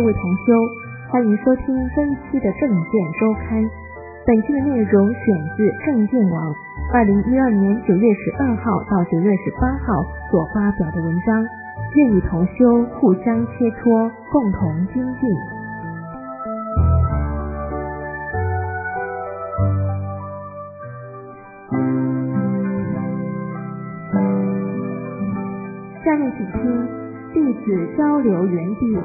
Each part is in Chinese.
位同修，欢迎收听这一期的正见周刊。本期的内容选自正见网2012年9月12号到9月18号所发表的文章，愿与同修互相切磋，共同精进。下面请听弟子交流园地。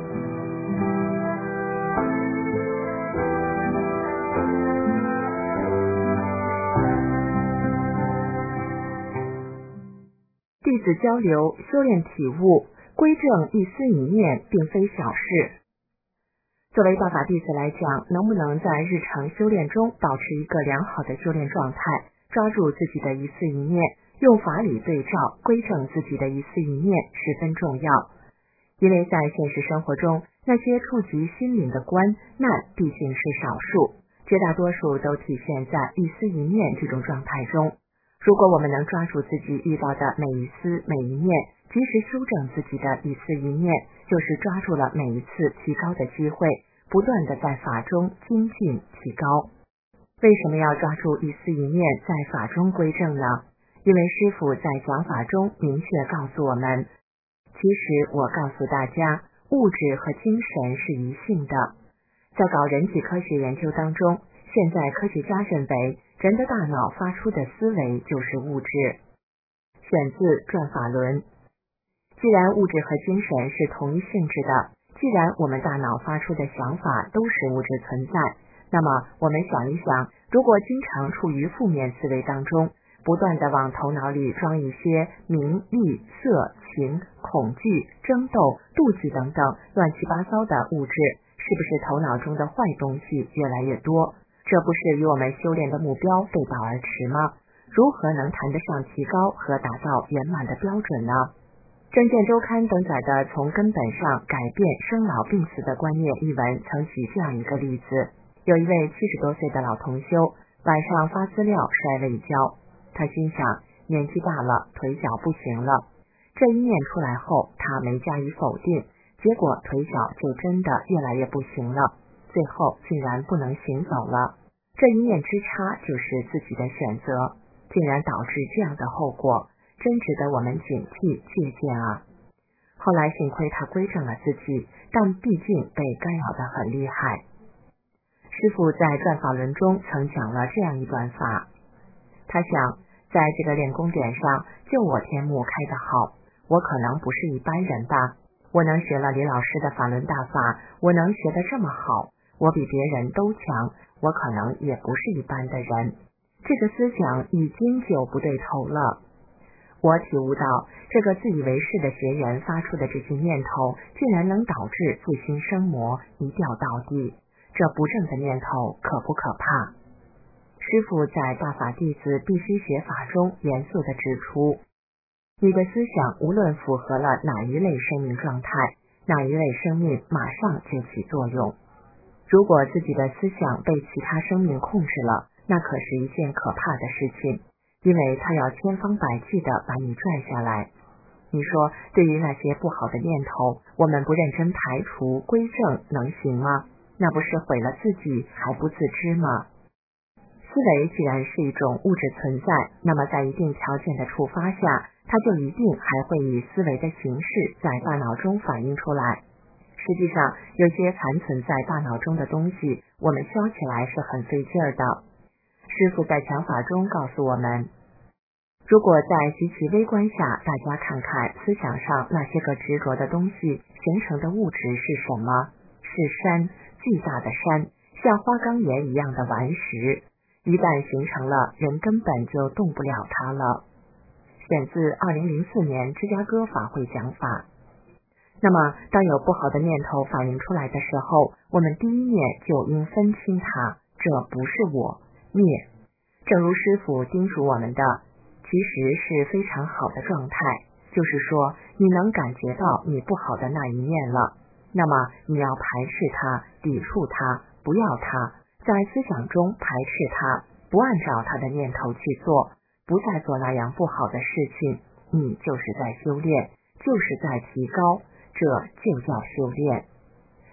弟子交流修炼体悟，归正一丝一念并非小事。作为道法弟子来讲，能不能在日常修炼中保持一个良好的修炼状态，抓住自己的一丝一念，用法理对照归正自己的一丝一念十分重要。因为在现实生活中，那些触及心灵的关难毕竟是少数，绝大多数都体现在一丝一念这种状态中。如果我们能抓住自己遇到的每一丝每一念，及时修正自己的一丝一念，就是抓住了每一次提高的机会，不断的在法中精进提高。为什么要抓住一丝一念在法中归正呢？因为师父在讲法中明确告诉我们，其实我告诉大家，物质和精神是一性的。在搞人体科学研究当中，现在科学家认为人的大脑发出的思维就是物质。选自《转法轮》。既然物质和精神是同一性质的，既然我们大脑发出的想法都是物质存在，那么我们想一想，如果经常处于负面思维当中，不断的往头脑里装一些名利色情恐惧争斗妒忌等等乱七八糟的物质，是不是头脑中的坏东西越来越多？这不是与我们修炼的目标背道而驰吗？如何能谈得上提高和达到圆满的标准呢？正见周刊登载的《从根本上改变生老病死的观念》一文曾举这样一个例子：有一位70多岁的老同修，晚上发资料摔了一跤，他心想年纪大了，腿脚不行了。这一念出来后，他没加以否定，结果腿脚就真的越来越不行了，最后竟然不能行走了。这一念之差就是自己的选择，竟然导致这样的后果，真值得我们警惕借鉴啊！后来幸亏他归正了自己，但毕竟被干扰得很厉害。师父在《转法轮》中曾讲了这样一段法，他想，在这个练功点上，就我天目开得好，我可能不是一般人吧，我能学了李老师的法轮大法，我能学得这么好，我比别人都强，我可能也不是一般的人。这个思想已经就不对头了。我体悟到，这个自以为是的学员发出的这些念头，竟然能导致自心生魔，一掉到底。这不正的念头可不可怕？师父在大法弟子必须学法中严肃地指出，你的思想无论符合了哪一类生命状态，哪一类生命马上就起作用。如果自己的思想被其他生命控制了，那可是一件可怕的事情，因为他要千方百计地把你拽下来。你说，对于那些不好的念头，我们不认真排除归正能行吗？那不是毁了自己还不自知吗？思维既然是一种物质存在，那么在一定条件的触发下，它就一定还会以思维的形式在大脑中反映出来。实际上，有些残存在大脑中的东西，我们消起来是很费劲儿的。师父在讲法中告诉我们，如果在极其微观下，大家看看思想上那些个执着的东西形成的物质是什么？是山，巨大的山，像花岗岩一样的顽石，一旦形成了，人根本就动不了它了。选自2004年芝加哥法会讲法。那么当有不好的念头反映出来的时候，我们第一念就应分清它，这不是我，灭。正如师父叮嘱我们的，其实是非常好的状态，就是说你能感觉到你不好的那一念了，那么你要排斥它，抵触它，不要它，在思想中排斥它，不按照它的念头去做，不再做那样不好的事情，你就是在修炼，就是在提高，这就叫修炼。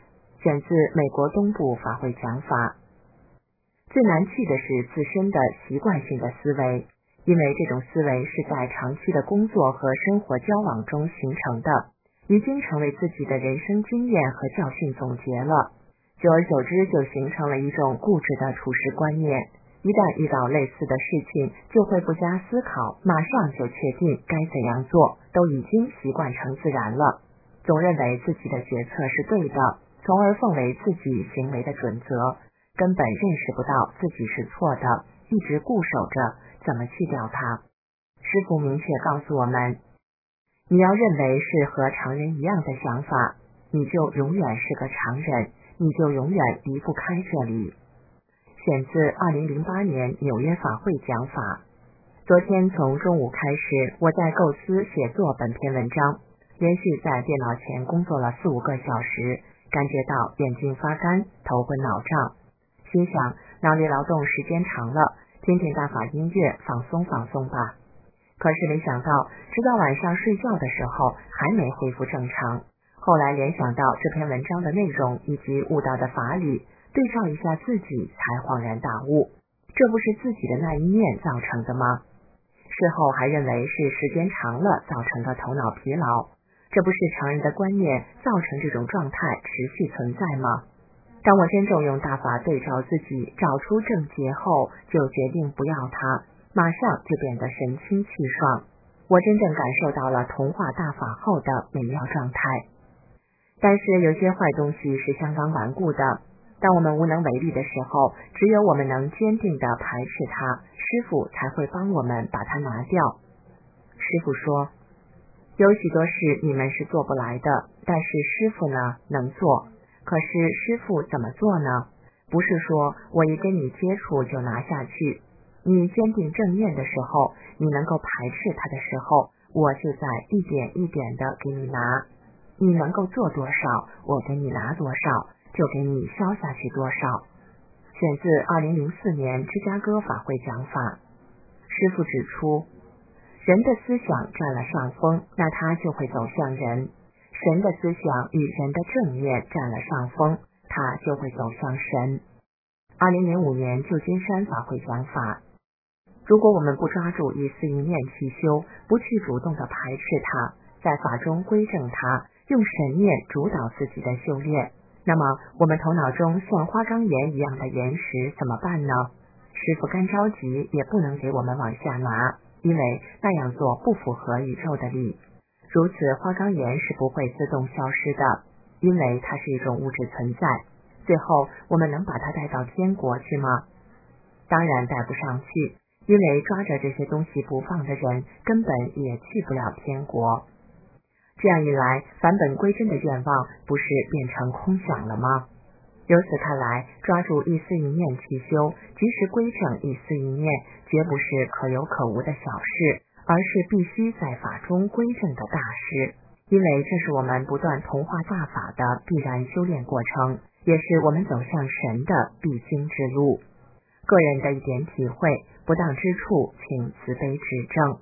选自美国东部法会讲法。最难去的是自身的习惯性的思维，因为这种思维是在长期的工作和生活交往中形成的，已经成为自己的人生经验和教训总结了，久而久之就形成了一种固执的处事观念，一旦遇到类似的事情，就会不加思考，马上就确定该怎样做，都已经习惯成自然了，总认为自己的决策是对的，从而奉为自己行为的准则，根本认识不到自己是错的，一直固守着怎么去掉它。师父明确告诉我们，你要认为是和常人一样的想法，你就永远是个常人，你就永远离不开这里。选自2008年纽约法会讲法。昨天从中午开始，我在构思写作本篇文章，连续在电脑前工作了4-5个小时，感觉到眼睛发干，头昏脑胀，心想脑力劳动时间长了，听听大法音乐放松放松吧。可是没想到，直到晚上睡觉的时候还没恢复正常。后来联想到这篇文章的内容以及悟道的法理，对照一下自己，才恍然大悟，这不是自己的那一念造成的吗？事后还认为是时间长了造成的头脑疲劳，这不是常人的观念造成这种状态持续存在吗？当我真正用大法对照自己，找出症结后，就决定不要它，马上就变得神清气爽。我真正感受到了同化大法后的美妙状态。但是有些坏东西是相当顽固的，当我们无能为力的时候，只有我们能坚定地排斥它，师父才会帮我们把它拿掉。师父说，有许多事你们是做不来的，但是师父呢，能做。可是师父怎么做呢？不是说我一跟你接触就拿下去，你坚定正念的时候，你能够排斥它的时候，我就在一点一点的给你拿，你能够做多少，我给你拿多少，就给你消下去多少。选自2004年芝加哥法会讲法。师父指出，人的思想占了上风，那他就会走向人；神的思想与人的正念占了上风，他就会走向神。2005年旧金山法会讲法。如果我们不抓住一思一念去修，不去主动的排斥它，在法中归正它，用神念主导自己的修炼，那么我们头脑中像花岗岩一样的岩石怎么办呢？师父干着急也不能给我们往下拿，因为那样做不符合宇宙的理。如此花岗岩是不会自动消失的，因为它是一种物质存在。最后我们能把它带到天国去吗？当然带不上去，因为抓着这些东西不放的人根本也去不了天国。这样一来，返本归真的愿望不是变成空想了吗？由此看来，抓住一思一念去修，及时归正一思一念，绝不是可有可无的小事，而是必须在法中归正的大事。因为这是我们不断同化大法的必然修炼过程，也是我们走向神的必经之路。个人的一点体会，不当之处请慈悲指正。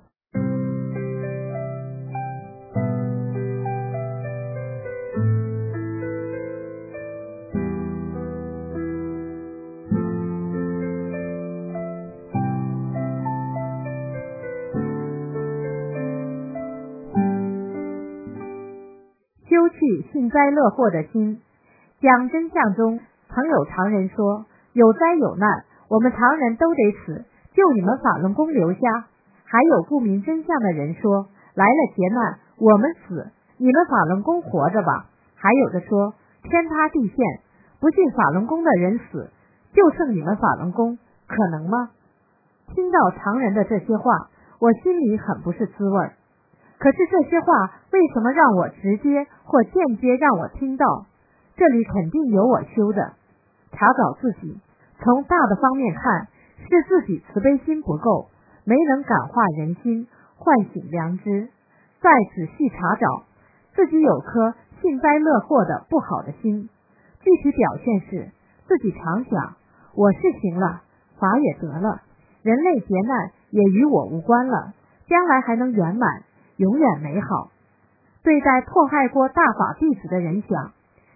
修去幸灾乐祸的心。讲真相中，曾有常人说，有灾有难，我们常人都得死，就你们法轮功留下。还有不明真相的人说，来了劫难，我们死，你们法轮功活着吧。还有的说，天塌地陷，不信法轮功的人死，就剩你们法轮功，可能吗？听到常人的这些话，我心里很不是滋味。可是这些话为什么让我直接或间接让我听到？这里肯定有我修的。查找自己，从大的方面看，是自己慈悲心不够，没能感化人心，唤醒良知。再仔细查找，自己有颗幸灾乐祸的不好的心。具体表现是，自己常想，我是行了，法也得了，人类劫难也与我无关了，将来还能圆满，永远美好。对待迫害过大法弟子的人想，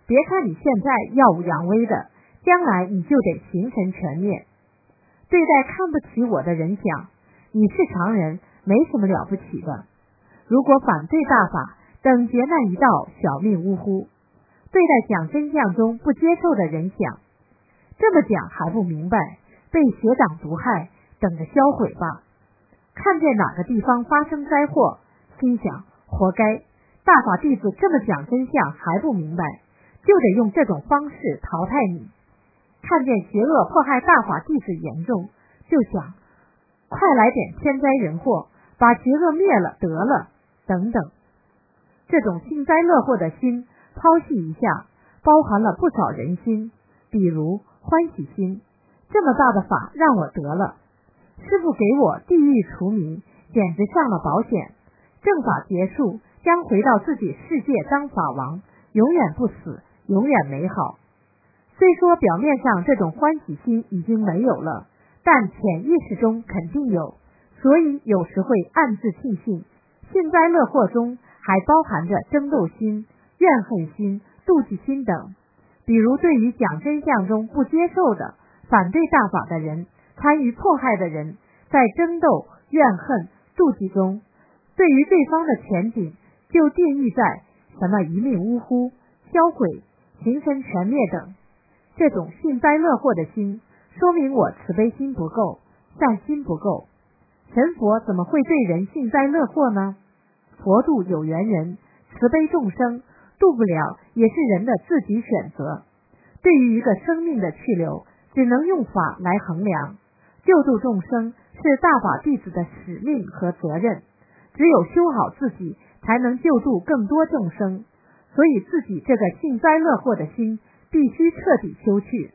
别看你现在耀武扬威的，将来你就得形神全灭。对待看不起我的人讲，你是常人，没什么了不起的。如果反对大法，等劫难一到，小命呜呼。对待讲真相中不接受的人讲，这么讲还不明白，被邪党毒害，等着销毁吧。看见哪个地方发生灾祸，心想活该，大法弟子这么讲真相还不明白，就得用这种方式淘汰你。看见邪恶迫害大法弟子严重，就想快来点天灾人祸，把邪恶灭了得了，等等。这种幸灾乐祸的心剖析一下，包含了不少人心，比如欢喜心，这么大的法让我得了，师父给我地狱除名，简直上了保险，正法结束，将回到自己世界当法王，永远不死，永远美好。虽说表面上这种欢喜心已经没有了，但潜意识中肯定有，所以有时会暗自庆幸。幸灾乐祸中还包含着争斗心、怨恨心、妒忌心等。比如对于讲真相中不接受的、反对大法的人、参与迫害的人，在争斗、怨恨、妒忌中，对于对方的前景就定义在什么一命呜呼、销毁、形神全灭等。这种幸灾乐祸的心，说明我慈悲心不够，善心不够。神佛怎么会对人幸灾乐祸呢？佛度有缘人，慈悲众生，度不了也是人的自己选择。对于一个生命的去留，只能用法来衡量。救度众生是大法弟子的使命和责任，只有修好自己，才能救度更多众生。所以自己这个幸灾乐祸的心必须彻底修去。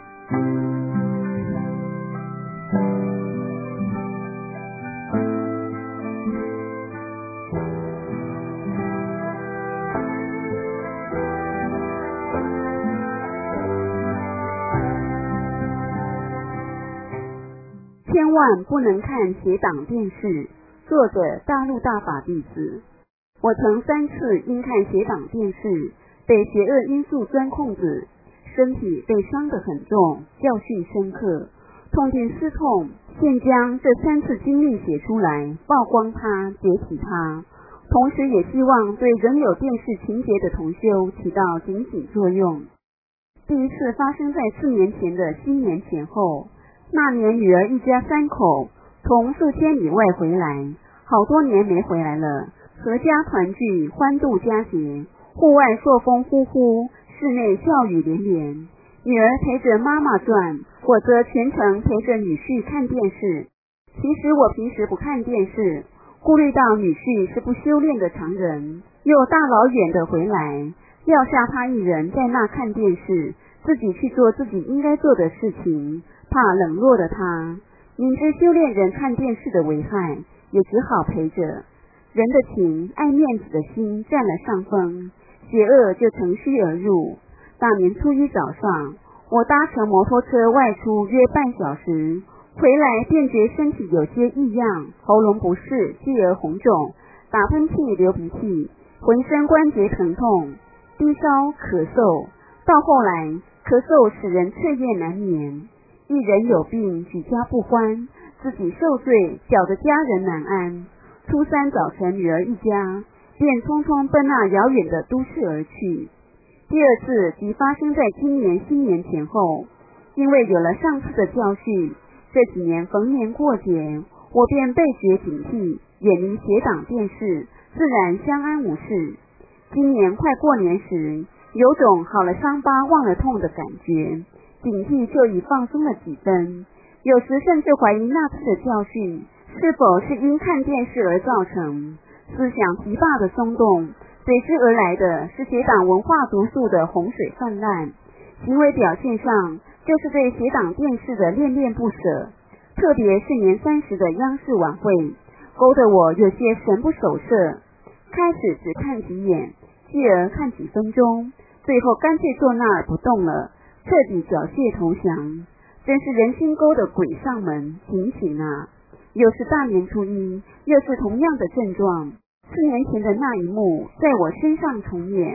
千万不能看邪党电视。作者大陆大法弟子。我曾3次因看邪党电视，被邪恶因素钻空子，身体被伤得很重，教训深刻，痛定思痛，现将这3次经历写出来，曝光它，解体它，同时也希望对仍有电视情节的同修起到警醒作用。第一次发生在4年前的新年前后，那年女儿一家3口从数千里外回来，好多年没回来了，阖家团聚，欢度佳节，户外朔风呼呼，室内笑语连连。女儿陪着妈妈转，我则全程陪着女婿看电视。其实我平时不看电视，顾虑到女婿是不修炼的常人，又大老远的回来，撂下他一人在那看电视，自己去做自己应该做的事情，怕冷落了他。明知修炼人看电视的危害，也只好陪着。人的情，爱面子的心占了上风，邪恶就乘虚而入。大年初一早上，我搭乘摩托车外出约半小时，回来便觉身体有些异样，喉咙不适，继而红肿，打喷嚏流鼻涕，浑身关节疼痛，低烧咳嗽，到后来咳嗽使人彻夜难眠。一人有病举家不欢，自己受罪，搅得家人难安。初3早晨，女儿一家便匆匆奔那遥远的都市而去。第二次即发生在今年新年前后，因为有了上次的教训，这几年逢年过节，我便倍觉警惕，远离邪党电视，自然相安无事。今年快过年时，有种好了伤疤忘了痛的感觉，警惕就已放松了几分，有时甚至怀疑那次的教训是否是因看电视而造成。思想堤坝的松动，随之而来的是邪党文化毒素的洪水泛滥，行为表现上就是对邪党电视的恋恋不舍。特别是年30的央视晚会，勾得我有些神不守舍，开始只看几眼，继而看几分钟，最后干脆坐那儿不动了，彻底缴械投降。真是人心勾的鬼上门，警醒啊！又是大年初一，又是同样的症状。4年前的那一幕在我身上重演。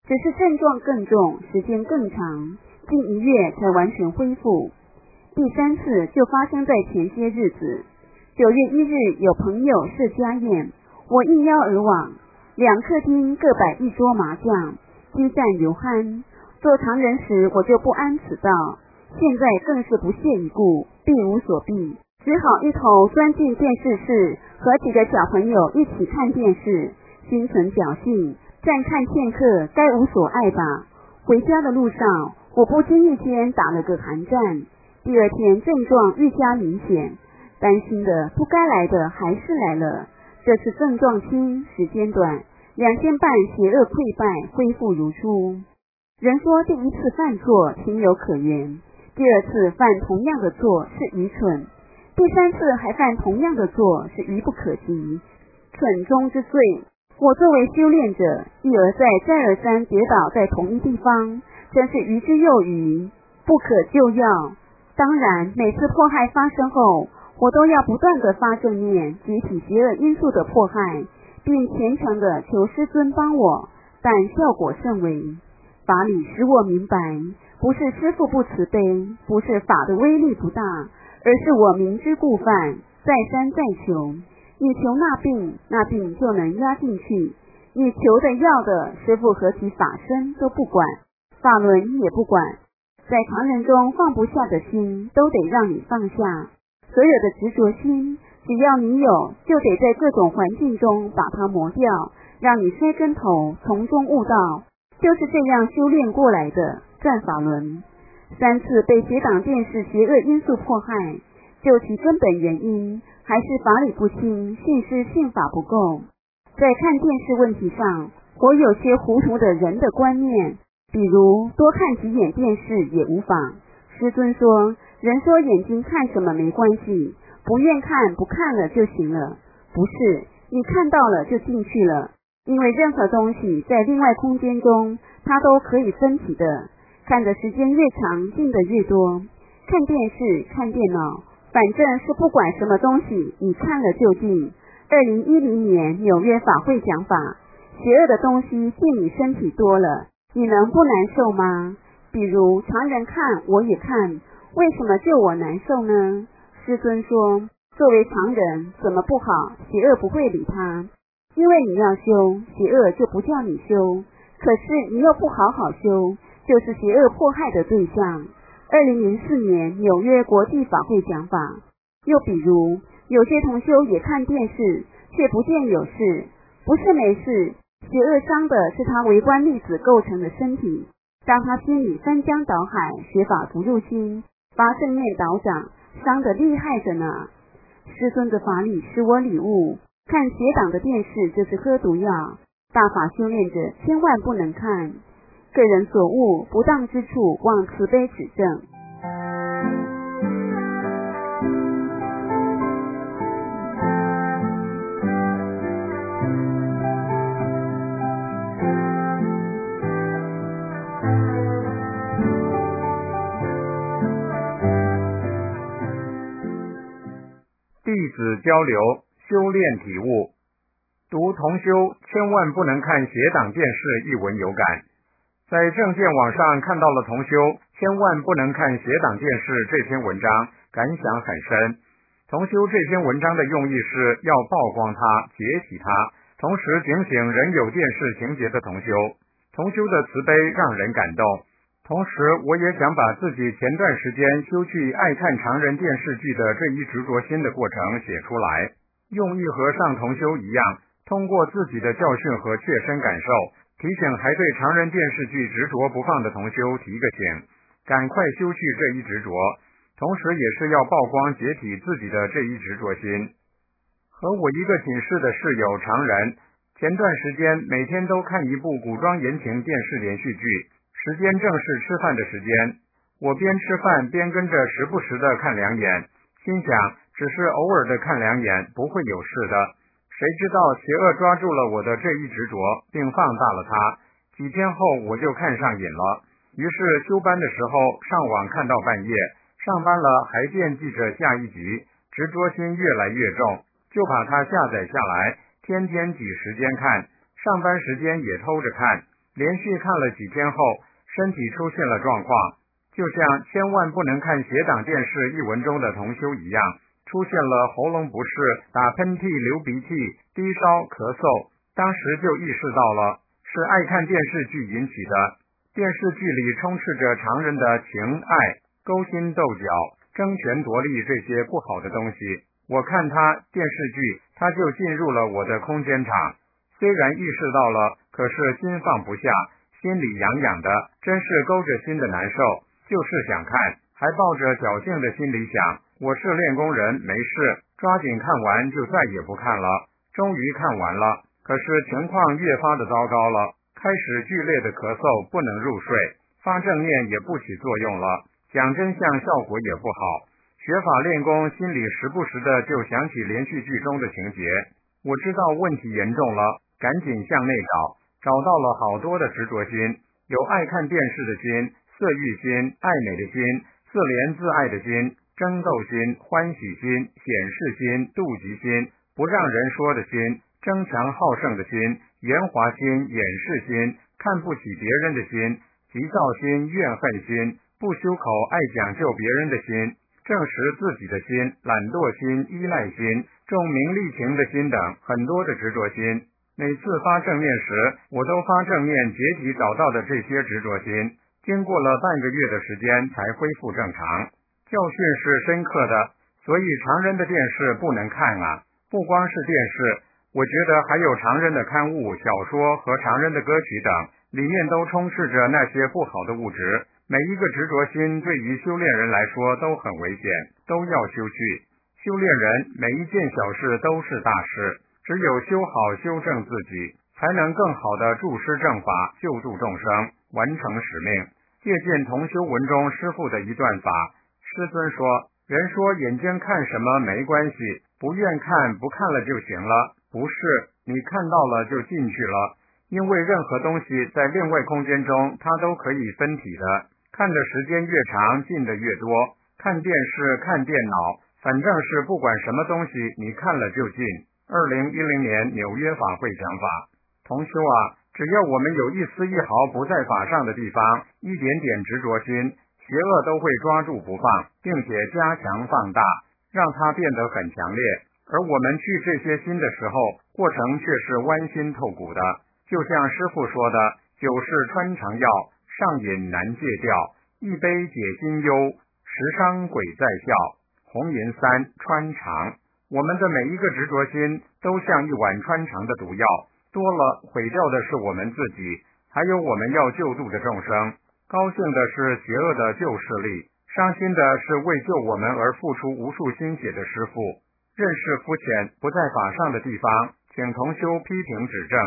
只是症状更重，时间更长，近1月才完全恢复。第3次就发生在前些日子。9月1日有朋友设家宴，我应邀而往，2客厅各摆一桌麻将，激战尤酣。做常人时我就不谙此道，现在更是不屑一顾，避无所避，只好一头钻进电视室，和几个小朋友一起看电视，心存侥幸，暂看片刻，该无所爱吧。回家的路上，我不经意间打了个寒战，第2天症状愈加明显，担心的不该来的还是来了。这次症状轻，时间短，2天半邪恶溃败，恢复如初。人说第1次犯错情有可原，第2次犯同样的错是愚蠢，第3次还犯同样的错是愚不可及，蠢中之罪。我作为修炼者，一而再再而三跌倒在同一地方，真是愚之又愚，不可救药。当然每次迫害发生后，我都要不断地发正念，解体邪恶因素的迫害，并虔诚地求师尊帮我，但效果甚微。法理使我明白，不是师父不慈悲，不是法的威力不大，而是我明知故犯，再三再求。你求那病，那病就能压进去；你求的要的，师父和其法身都不管，法轮也不管。在常人中放不下的心，都得让你放下。所有的执着心，只要你有，就得在各种环境中把它磨掉，让你摔跟头，从中悟道。就是这样修炼过来的，转法轮。3次被邪党电视邪恶因素迫害，就其根本原因，还是法理不清，信师信法不够。在看电视问题上，我有些糊涂的人的观念，比如多看几眼电视也无妨。师尊说，人说眼睛看什么没关系，不愿看不看了就行了。不是，你看到了就进去了。因为任何东西在另外空间中，它都可以分体的，看的时间越长，进的越多。看电视、看电脑，反正是不管什么东西，你看了就进。2010年纽约法会讲法，邪恶的东西进你身体多了，你能不难受吗？比如常人看我也看，为什么就我难受呢？师尊说，作为常人怎么不好，邪恶不会理他。因为你要修，邪恶就不叫你修，可是你又不好好修，就是邪恶迫害的对象。2004年纽约国际法会讲法。又比如有些同修也看电视，却不见有事，不是没事，邪恶伤的是他微观粒子构成的身体，当他心里翻江倒海，学法不入心，发正念倒长，伤得厉害着呢。师尊的法理使我领悟，看邪党的电视就是喝毒药，大法修炼者千万不能看。个人所悟不当之处，望慈悲指正。 弟子交流修炼体悟，读同修千万不能看邪党电视一文有感。在正见网上看到了同修千万不能看邪党电视这篇文章，感想很深。同修这篇文章的用意是要曝光它，解体它，同时警醒人有电视情节的同修。同修的慈悲让人感动，同时我也想把自己前段时间修去爱看常人电视剧的这一执着心的过程写出来，用意和上同修一样，通过自己的教训和切身感受，提醒还对常人电视剧执着不放的同修提个醒，赶快修去这一执着，同时也是要曝光解体自己的这一执着心。和我一个寝室的室友常人，前段时间每天都看一部古装言情电视连续剧，时间正是吃饭的时间，我边吃饭边跟着时不时的看两眼，心想只是偶尔的看两眼不会有事的，谁知道邪恶抓住了我的这一执着，并放大了它，几天后我就看上瘾了，于是休班的时候上网看到半夜，上班了还惦记着下一集，执着心越来越重，就把它下载下来，天天挤时间看，上班时间也偷着看， 连续看了几天后，身体出现了状况，就像千万不能看邪党电视一文中的同修一样，出现了喉咙不适、打喷嚏、流鼻涕、低烧、咳嗽。当时就意识到了是爱看电视剧引起的。电视剧里充斥着常人的情爱、勾心斗角、争权夺利这些不好的东西。我看电视剧，它就进入了我的空间场。虽然意识到了，可是心放不下，心里痒痒的，真是勾着心的难受。就是想看，还抱着侥幸的心理想，我是练功人，没事，抓紧看完就再也不看了。终于看完了，可是情况越发的糟糕了，开始剧烈的咳嗽，不能入睡，发正念也不起作用了，讲真相效果也不好。学法练功，心里时不时的就想起连续剧中的情节。我知道问题严重了，赶紧向内找到了好多的执着心，有爱看电视的心、色欲心、爱美的心、自怜自爱的心、争斗心、欢喜心、显示心、妒忌心、不让人说的心、争强好胜的心、圆滑心、掩饰心、看不起别人的心、急躁心、怨恨心、不修口爱讲究别人的心、证实自己的心、懒惰心、依赖心、重名利情的心等很多的执着心。每次发正念时，我都发正念结集找到的这些执着心，经过了半个月的时间才恢复正常。教训是深刻的，所以常人的电视不能看啊！不光是电视，我觉得还有常人的刊物、小说和常人的歌曲等，里面都充斥着那些不好的物质。每一个执着心对于修炼人来说都很危险，都要修去。修炼人每一件小事都是大事，只有修好修正自己，才能更好的助师正法，救度众生，完成使命。借鉴同修文中师父的一段法，师尊说，人说眼睛看什么没关系，不愿看不看了就行了，不是，你看到了就进去了，因为任何东西在另外空间中它都可以分体的，看的时间越长进的越多，看电视看电脑，反正是不管什么东西你看了就进。2010年纽约法会讲法，同修啊，只要我们有一丝一毫不在法上的地方，一点点执着心，邪恶都会抓住不放，并且加强放大，让它变得很强烈。而我们去这些心的时候，过程却是剜心透骨的，就像师父说的，酒是穿肠药，上瘾难戒掉，一杯解心忧，时伤鬼在笑，红银三穿肠。我们的每一个执着心都像一碗穿肠的毒药，多了毁掉的是我们自己，还有我们要救度的众生。高兴的是邪恶的救世力，伤心的是为救我们而付出无数心血的师父。认识肤浅不在法上的地方，请同修批评指正。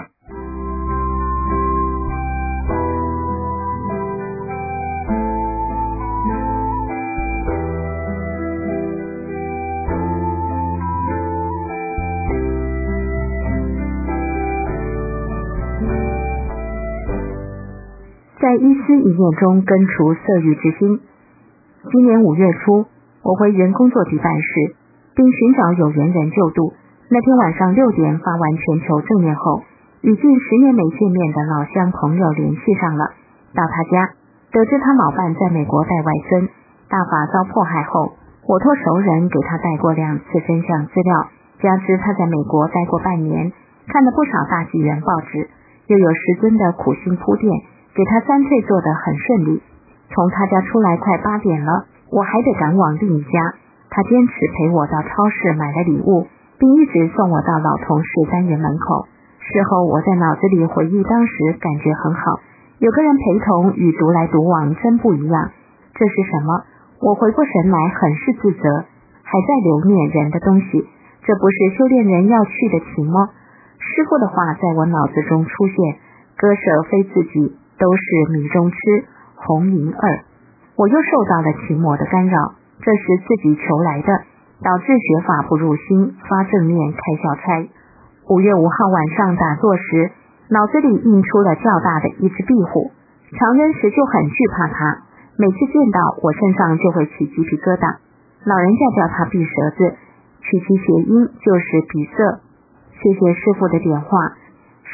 在一丝一念中根除色欲之心。今年5月初，我回原工作地办事，并寻找有缘人救度。那天晚上6点发完全球正念后，与近10年没见面的老乡朋友联系上了，到他家，得知他老伴在美国带外孙，大法遭迫害后，我托熟人给他带过2次真相资料，加之他在美国待过半年，看了不少大纪元报纸，又有师尊的苦心铺垫，给他3退做得很顺利。从他家出来快8点了，我还得赶往另一家，他坚持陪我到超市买了礼物，并一直送我到老同事单元门口。事后我在脑子里回忆当时感觉很好，有个人陪同与独来独往真不一样。这是什么？我回过神来很是自责，还在留念人的东西，这不是修炼人要去的情吗？师父的话在我脑子中出现，割舍非自己，都是米中吃，红银二。我又受到了情魔的干扰，这是自己求来的，导致学法不入心，发正念开小差。5月5号晚上打坐时，脑子里映出了较大的一只壁虎，常人时就很惧怕它，每次见到我身上就会起鸡皮疙瘩。老人家叫它壁蛇子，取其谐音就是比色。谢谢师父的点化，师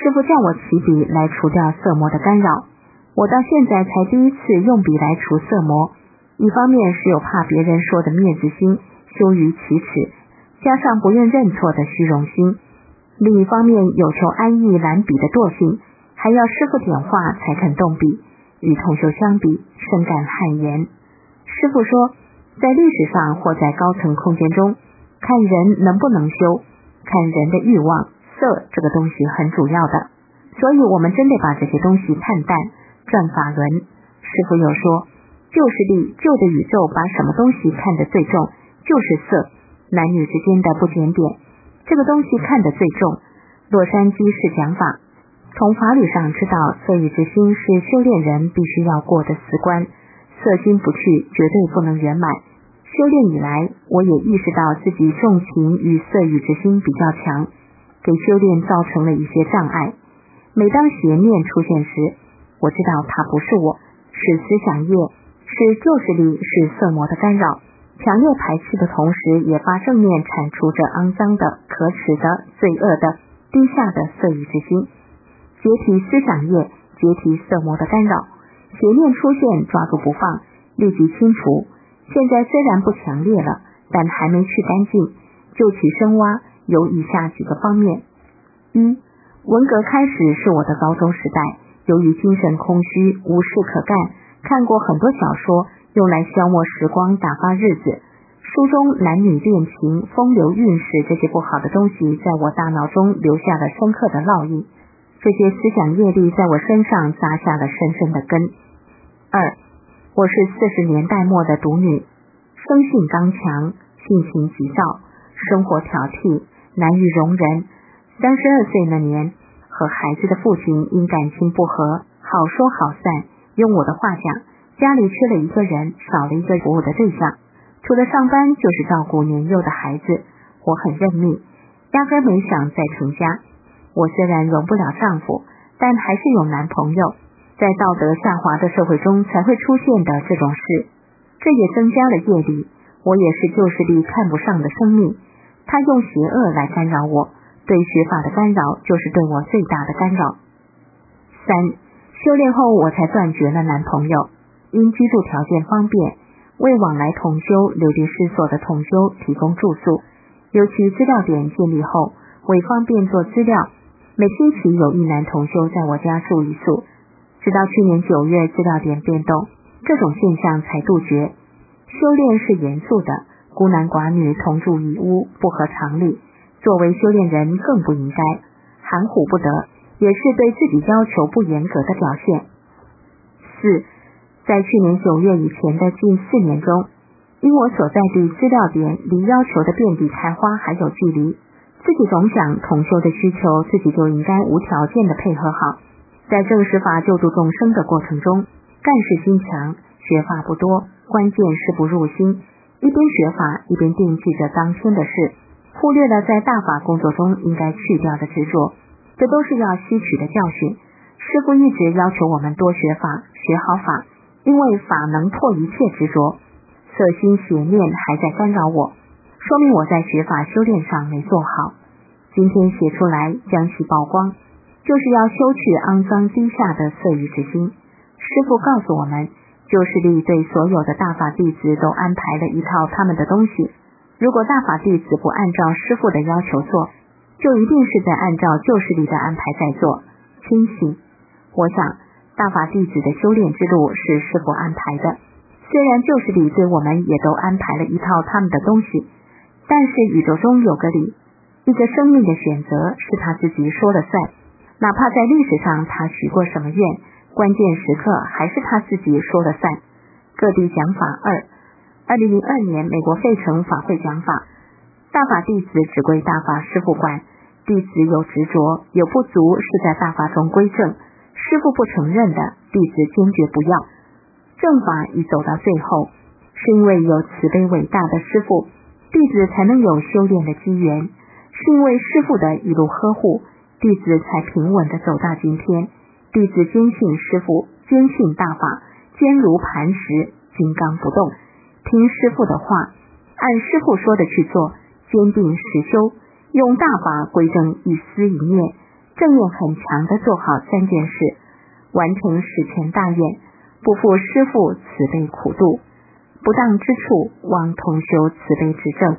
师父叫我起笔来除掉色魔的干扰，我到现在才第一次用笔来除色魔，一方面是有怕别人说的面子心，羞于启齿，加上不愿认错的虚荣心，另一方面有求安逸懒笔的惰性，还要师父点化才肯动笔。与同修相比，深感汗颜。师父说，在历史上或在高层空间中，看人能不能修，看人的欲望，色这个东西很主要的，所以我们真得把这些东西看淡，转法轮。师父又说，旧势力旧的宇宙把什么东西看得最重，就是色，男女之间的不检点，这个东西看得最重。洛杉矶式讲法，从法理上知道色欲之心是修炼人必须要过的死关，色心不去绝对不能圆满。修炼以来，我也意识到自己重情与色欲之心比较强，给修炼造成了一些障碍。每当邪念出现时，我知道它不是我，是思想业，是旧势力，是色魔的干扰，强烈排斥的同时，也发正面铲除着肮脏的、可耻的、罪恶的、低下的色欲之心，解体思想业，解体色魔的干扰。邪念出现，抓住不放，立即清除。现在虽然不强烈了，但还没去干净，就起深挖，有以下几个方面。一，文革开始是我的高中时代，由于精神空虚，无事可干，看过很多小说，用来消磨时光，打发日子。书中男女恋情、风流韵事这些不好的东西，在我大脑中留下了深刻的烙印，这些思想业力在我身上扎下了深深的根。二，我是40年代末的独女，生性刚强，性情急躁，生活挑剔，难于容人。32岁那年，和孩子的父亲因感情不和，好说好散。用我的话讲，家里缺了一个人，少了一个服务的对象，除了上班就是照顾年幼的孩子。我很认命，压根没想再成家。我虽然容不了丈夫，但还是有男朋友，在道德下滑的社会中才会出现的这种事，这也增加了业力。我也是旧势力看不上的生命，他用邪恶来干扰我，对学法的干扰就是对我最大的干扰。三，修炼后我才断绝了男朋友，因居住条件方便，为往来同修、流离失所的同修提供住宿，尤其资料点建立后，为方便做资料，每星期有一男同修在我家住一宿，直到去年9月资料点变动，这种现象才杜绝。修炼是严肃的，孤男寡女同住一屋，不合常理，作为修炼人更不应该，含糊不得，也是对自己要求不严格的表现。四，在去年9月以前的近4年中，因我所在地资料点离要求的遍地开花还有距离，自己总想同修的需求自己就应该无条件的配合好。在正实法救度众生的过程中，干事心强，学法不多，关键是不入心，一边学法一边惦记着当天的事，忽略了在大法工作中应该去掉的执着，这都是要吸取的教训。师父一直要求我们多学法，学好法，因为法能破一切执着。色心邪念还在干扰我，说明我在学法修炼上没做好。今天写出来将其曝光，就是要修去肮脏低下的色欲之心。师父告诉我们，旧势力对所有的大法弟子都安排了一套他们的东西，如果大法弟子不按照师父的要求做，就一定是在按照旧势力的安排在做。清醒，我想大法弟子的修炼之路是师父安排的，虽然旧势力对我们也都安排了一套他们的东西，但是宇宙中有个理，一个生命的选择是他自己说了算，哪怕在历史上他许过什么愿，关键时刻还是他自己说了算。各地讲法2002年美国费城法会讲法，大法弟子只归大法师父管，弟子有执着有不足是在大法中归正，师父不承认的，弟子坚决不要。正法已走到最后，是因为有慈悲伟大的师父，弟子才能有修炼的机缘，是因为师父的一路呵护，弟子才平稳地走到今天。弟子坚信师父，坚信大法，坚如磐石，金刚不动，听师父的话，按师父说的去做，坚定实修，用大法归正一丝一念， 正念很强的做好3件事，完成十全大愿，不负师父慈悲苦度，不当之处望同修慈悲指正。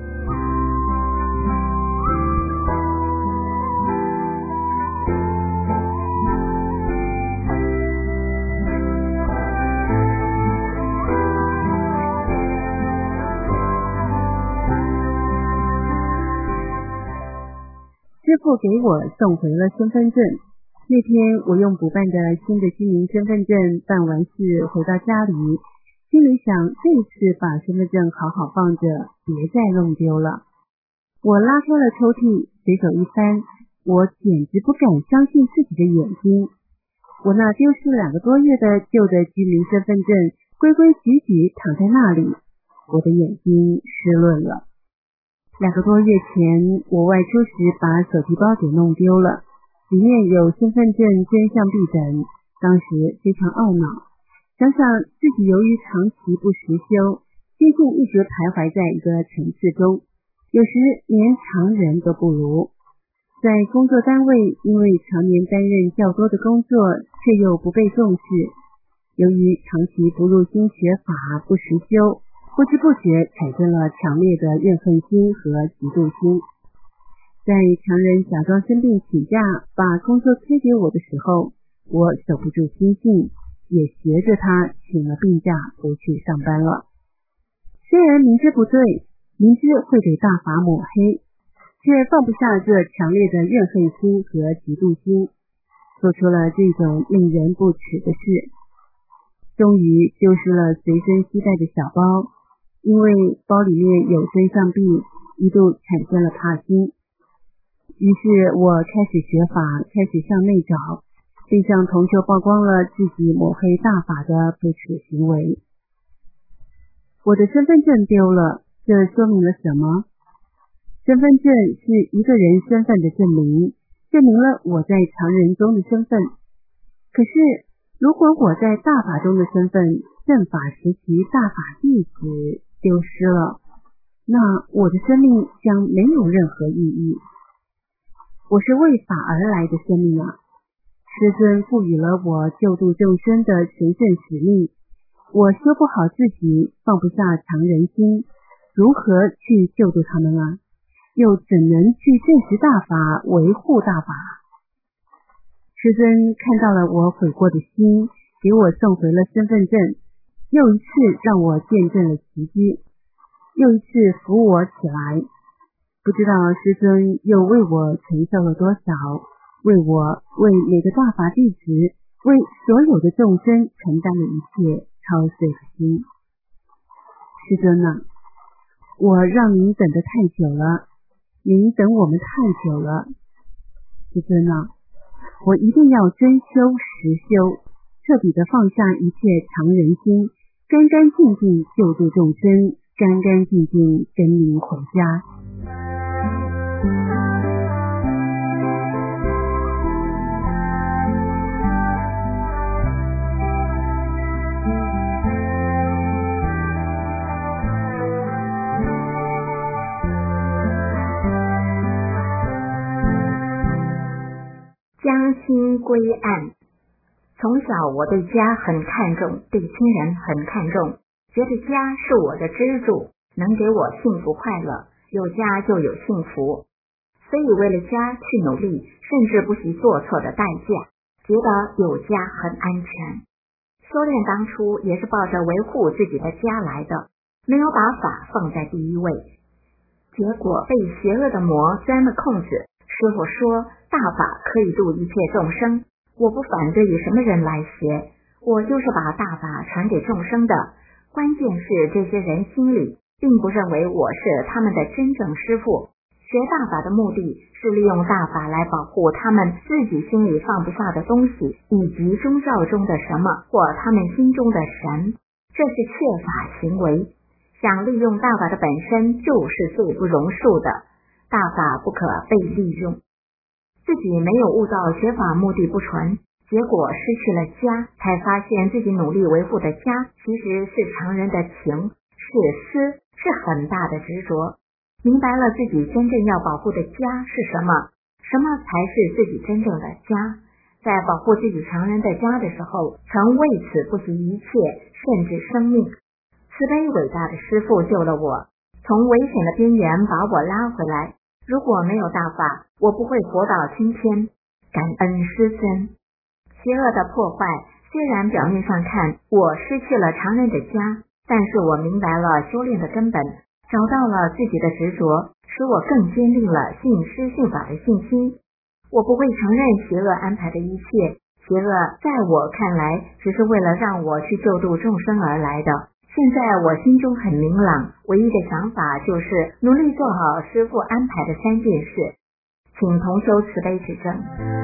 师父给我送回了身份证。那天我用补办的新的居民身份证办完事回到家里，心里想这次把身份证好好放着，别再弄丢了。我拉开了抽屉，随手一翻，我简直不敢相信自己的眼睛。我那丢失了2个多月的旧的居民身份证规规矩矩躺在那里，我的眼睛湿润了。2个多月前，我外出时把手提包给弄丢了，里面有身份证、真相币等，当时非常懊恼，想想自己由于长期不实修，心性一直徘徊在一个层次中，有时连常人都不如。在工作单位，因为常年担任较多的工作，却又不被重视，由于长期不入心学法，不实修，不知不觉产生了强烈的怨恨心和嫉妒心。在常人假装生病请假，把工作推给我的时候，我守不住心性，也学着他请了病假不去上班了。虽然明知不对，明知会给大法抹黑，却放不下这强烈的怨恨心和嫉妒心，做出了这种令人不齿的事。终于丢失了随身携带的小包，因为包里面有真相币，一度产生了怕心。于是我开始学法，开始向内找，并向同修曝光了自己抹黑大法的不耻行为。我的身份证丢了，这说明了什么？身份证是一个人身份的证明，证明了我在常人中的身份。可是如果我在大法中的身份，正法时期大法弟子丢失了，那我的生命将没有任何意义。我是为法而来的生命啊！师尊赋予了我救度众生的神圣使命，我修不好自己，放不下常人心，如何去救度他们啊？又怎能去证实大法，维护大法？师尊看到了我悔过的心，给我送回了身份证，又一次让我见证了奇迹，又一次扶我起来。不知道师尊又为我承受了多少，为每个大法弟子，为所有的众生承担了一切操碎的心。师尊啊，我让您等得太久了，您等我们太久了。师尊啊，我一定要真修实修，彻底的放下一切常人心，干干净净救度众生，干干净净跟您回家。 将心归案。从小我对家很看重，对亲人很看重，觉得家是我的支柱，能给我幸福快乐，有家就有幸福，所以为了家去努力，甚至不惜做错的代价，觉得有家很安全。修炼当初也是抱着维护自己的家来的，没有把法放在第一位，结果被邪恶的魔钻了空子。师父说大法可以度一切众生，我不反对什么人来学，我就是把大法传给众生的。关键是这些人心里并不认为我是他们的真正师父，学大法的目的是利用大法来保护他们自己心里放不下的东西，以及宗教中的什么或他们心中的神，这是怯法行为。想利用大法的本身就是最不容恕的，大法不可被利用。自己没有悟到学法目的不纯，结果失去了家，才发现自己努力维护的家其实是常人的情，是私，是很大的执着。明白了自己真正要保护的家是什么， 什么才是自己真正的家？在保护自己常人的家的时候，曾为此不惜一切，甚至生命。慈悲伟大的师父救了我，从危险的边缘把我拉回来。如果没有大法，我不会活到今天。感恩师尊。邪恶的破坏，虽然表面上看我失去了常人的家，但是我明白了修炼的根本，找到了自己的执着，使我更坚定了信师信法的信心。我不会承认邪恶安排的一切，邪恶在我看来只是为了让我去救度众生而来的。现在我心中很明朗，唯一的想法就是努力做好师父安排的3件事，请同修慈悲指正。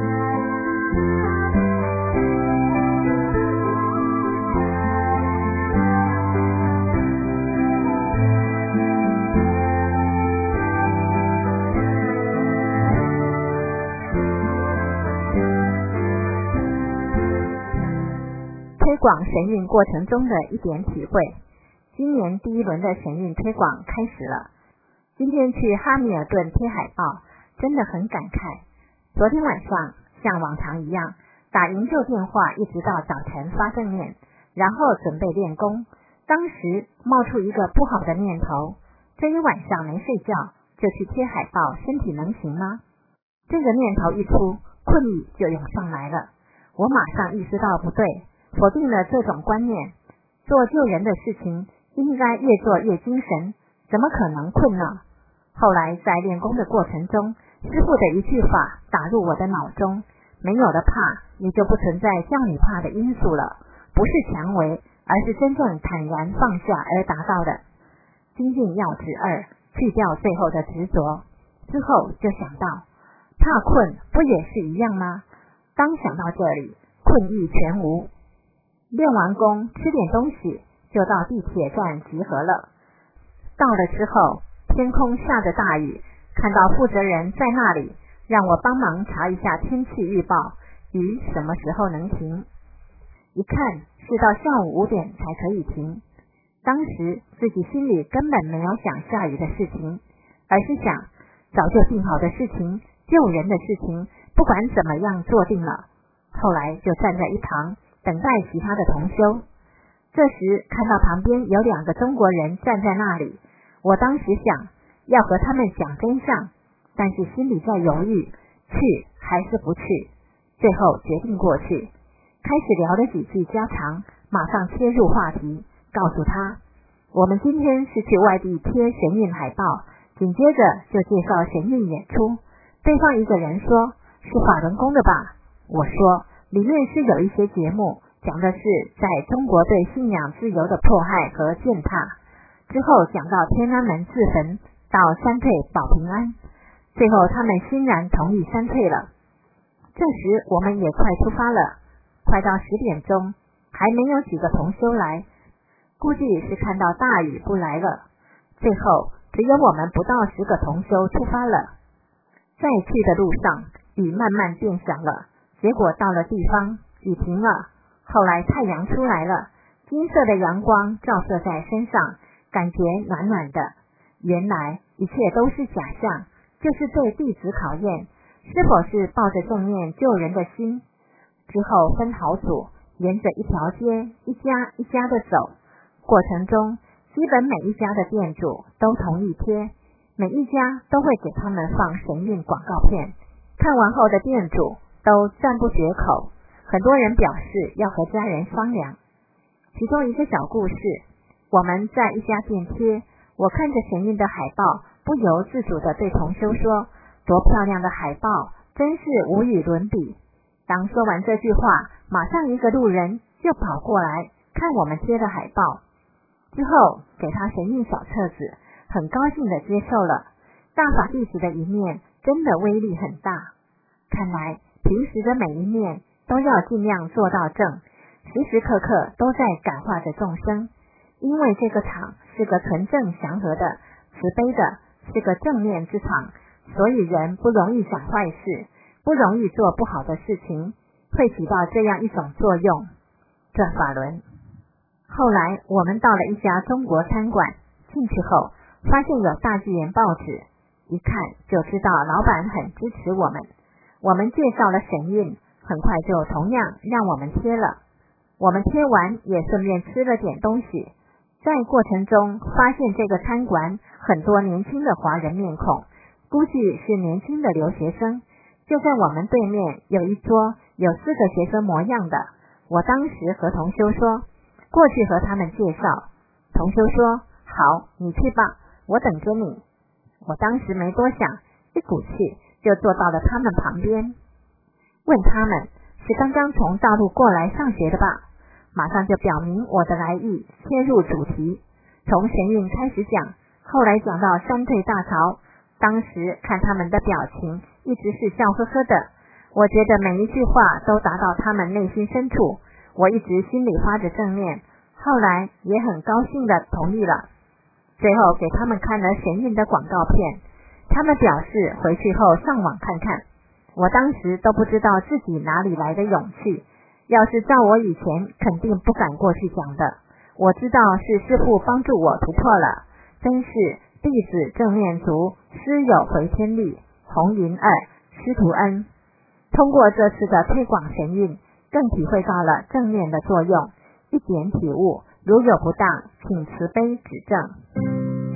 推广神韵过程中的一点体会。今年第1轮的神韵推广开始了。今天去哈密尔顿贴海报，真的很感慨。昨天晚上像往常一样打营救电话，一直到早晨发正念，然后准备练功。当时冒出一个不好的念头，这一晚上没睡觉就去贴海报，身体能行吗？这个念头一出，困意就涌上来了。我马上意识到不对，否定了这种观念。做救人的事情应该越做越精神，怎么可能困呢？后来在练功的过程中，师父的一句话打入我的脑中，没有了怕，也就不存在叫你怕的因素了，不是强为，而是真正坦然放下而达到的。精进要旨2，去掉最后的执着。之后就想到，怕困不也是一样吗？当想到这里，困意全无。练完功，吃点东西，就到地铁站集合了。到了之后，天空下着大雨，看到负责人在那里，让我帮忙查一下天气预报，雨什么时候能停。一看是到下午5点才可以停。当时自己心里根本没有想下雨的事情，而是想早就定好的事情，救人的事情，不管怎么样做定了。后来就站在一旁等待其他的同修。这时看到旁边有2个中国人站在那里，我当时想要和他们讲真相，但是心里在犹豫，去还是不去。最后决定过去，开始聊了几句家常，马上切入话题，告诉他我们今天是去外地贴神韵海报，紧接着就介绍神韵演出。对方一个人说，是法轮功的吧？我说里面是有一些节目讲的是在中国对信仰自由的迫害和践踏，之后讲到天安门自焚到三退保平安，最后他们欣然同意三退了。这时我们也快出发了，快到10点钟，还没有几个同修来，估计是看到大雨不来了。最后只有我们不到10个同修出发了。在去的路上，雨慢慢变小了，结果到了地方，雨停了。后来太阳出来了，金色的阳光照射在身上，感觉暖暖的。原来一切都是假象，就是对弟子考验，是否是抱着正念救人的心。之后分好组，沿着一条街一家一家的走，过程中基本每一家的店主都同意贴，每一家都会给他们放神韵广告片，看完后的店主都赞不绝口，很多人表示要和家人商量。其中一个小故事，我们在一家店贴，我看着神韵的海报，不由自主地对同修说，多漂亮的海报，真是无与伦比。当说完这句话，马上一个路人就跑过来看我们贴的海报，之后给他神韵小册子，很高兴地接受了。大法弟子的一面真的威力很大，看来平时的每一面都要尽量做到正，时时刻刻都在感化着众生。因为这个场是个纯正祥和的、慈悲的，是个正面之场，所以人不容易想坏事，不容易做不好的事情，会起到这样一种作用。转法轮。后来我们到了一家中国餐馆，进去后发现有大纪元报纸， 一看就知道老板很支持我们。我们介绍了神韵，很快就同样让我们贴了。我们贴完也顺便吃了点东西。在过程中发现这个餐馆很多年轻的华人面孔，估计是年轻的留学生。就在我们对面有一桌有4个学生模样的，我当时和同修说，过去和他们介绍。同修说，好，你去吧，我等着你。我当时没多想，一股气就坐到了他们旁边，问他们是刚刚从大陆过来上学的吧？马上就表明我的来意，切入主题，从神韵开始讲，后来讲到山退大潮。当时看他们的表情一直是笑呵呵的，我觉得每一句话都达到他们内心深处，我一直心里发着正念，后来也很高兴的同意了。最后给他们看了神韵的广告片，他们表示回去后上网看看。我当时都不知道自己哪里来的勇气，要是照我以前肯定不敢过去讲的。我知道是师父帮助我突破了，真是弟子正念足，师有回天力，红云二，师徒恩。通过这次的推广神韵，更体会到了正念的作用，一点体悟，如有不当，请慈悲指正。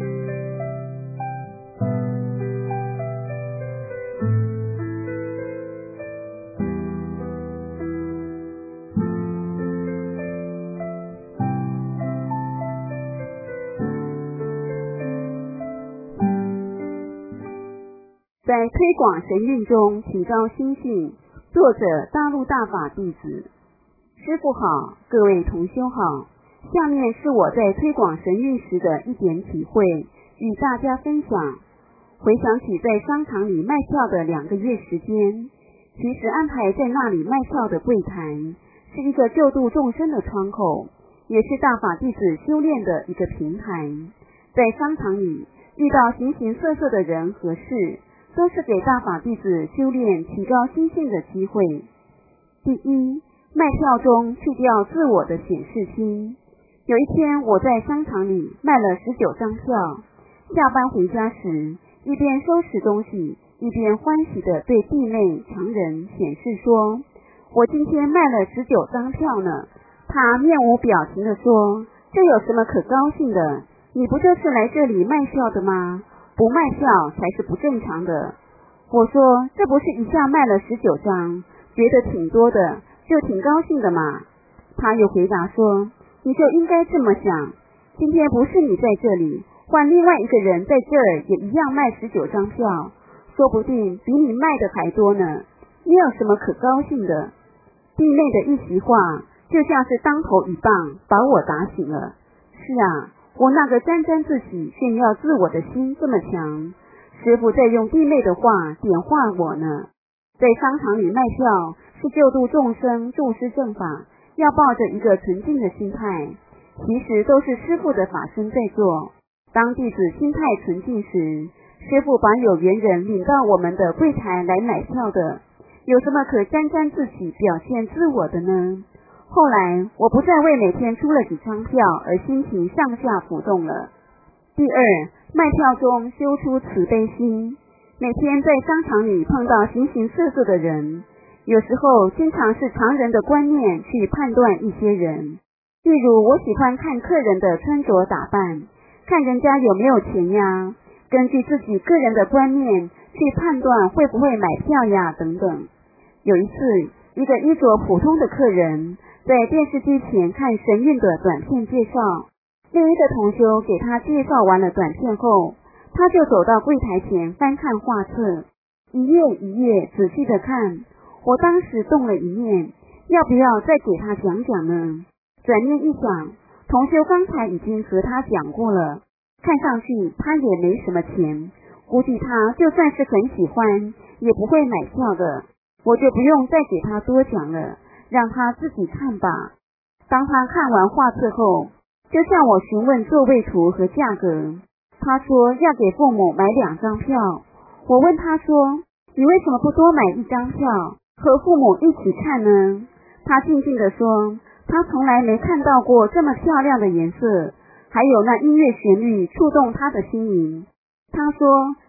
在推广神韵中提高心性，作者大陆大法弟子。师父好，各位同修好，下面是我在推广神韵时的一点体会，与大家分享。回想起在商场里卖票的2个月时间，其实安排在那里卖票的柜台是一个救度众生的窗口，也是大法弟子修炼的一个平台。在商场里遇到形形色色的人和事，都是给大法弟子修炼提高心性的机会。第一，卖票中去掉自我的显示心。有一天我在商场里卖了19张票，下班回家时，一边收拾东西，一边欢喜地对地内常人显示说，我今天卖了19张票呢。他面无表情地说，这有什么可高兴的？你不就是来这里卖票的吗？不卖票才是不正常的。我说，这不是一下卖了19张，觉得挺多的，就挺高兴的嘛。他又回答说，你就应该这么想，今天不是你在这里，换另外一个人在这儿也一样卖19张票，说不定比你卖的还多呢，你有什么可高兴的？地内的一席话就像是当头一棒，把我打醒了。是啊，我那个沾沾自喜炫耀自我的心这么强，师父在用地内的话点化我呢。在商场里卖票是救度众生，助师正法，要抱着一个纯净的心态，其实都是师父的法身在做。当弟子心态纯净时，师父把有缘人领到我们的柜台来买票的，有什么可沾沾自喜表现自我的呢？后来我不再为每天出了几张票而心情上下浮动了。第二，卖票中修出慈悲心。每天在商场里碰到形形色色的人，有时候经常是常人的观念去判断一些人。例如我喜欢看客人的穿着打扮，看人家有没有钱呀，根据自己个人的观念去判断会不会买票呀等等。有一次，一个衣着普通的客人在电视机前看神韵的短片介绍，另一个同修给他介绍完了短片后，他就走到柜台前翻看画册，一页一页仔细的看。我当时动了一念，要不要再给他讲讲呢？转念一想，同修刚才已经和他讲过了，看上去他也没什么钱，估计他就算是很喜欢也不会买票的，我就不用再给他多讲了，让他自己看吧。当他看完画册后，就向我询问座位图和价格。他说要给父母买2张票。我问他说，你为什么不多买1张票，和父母一起看呢？他静静地说，他从来没看到过这么漂亮的颜色，还有那音乐旋律触动他的心灵。他说，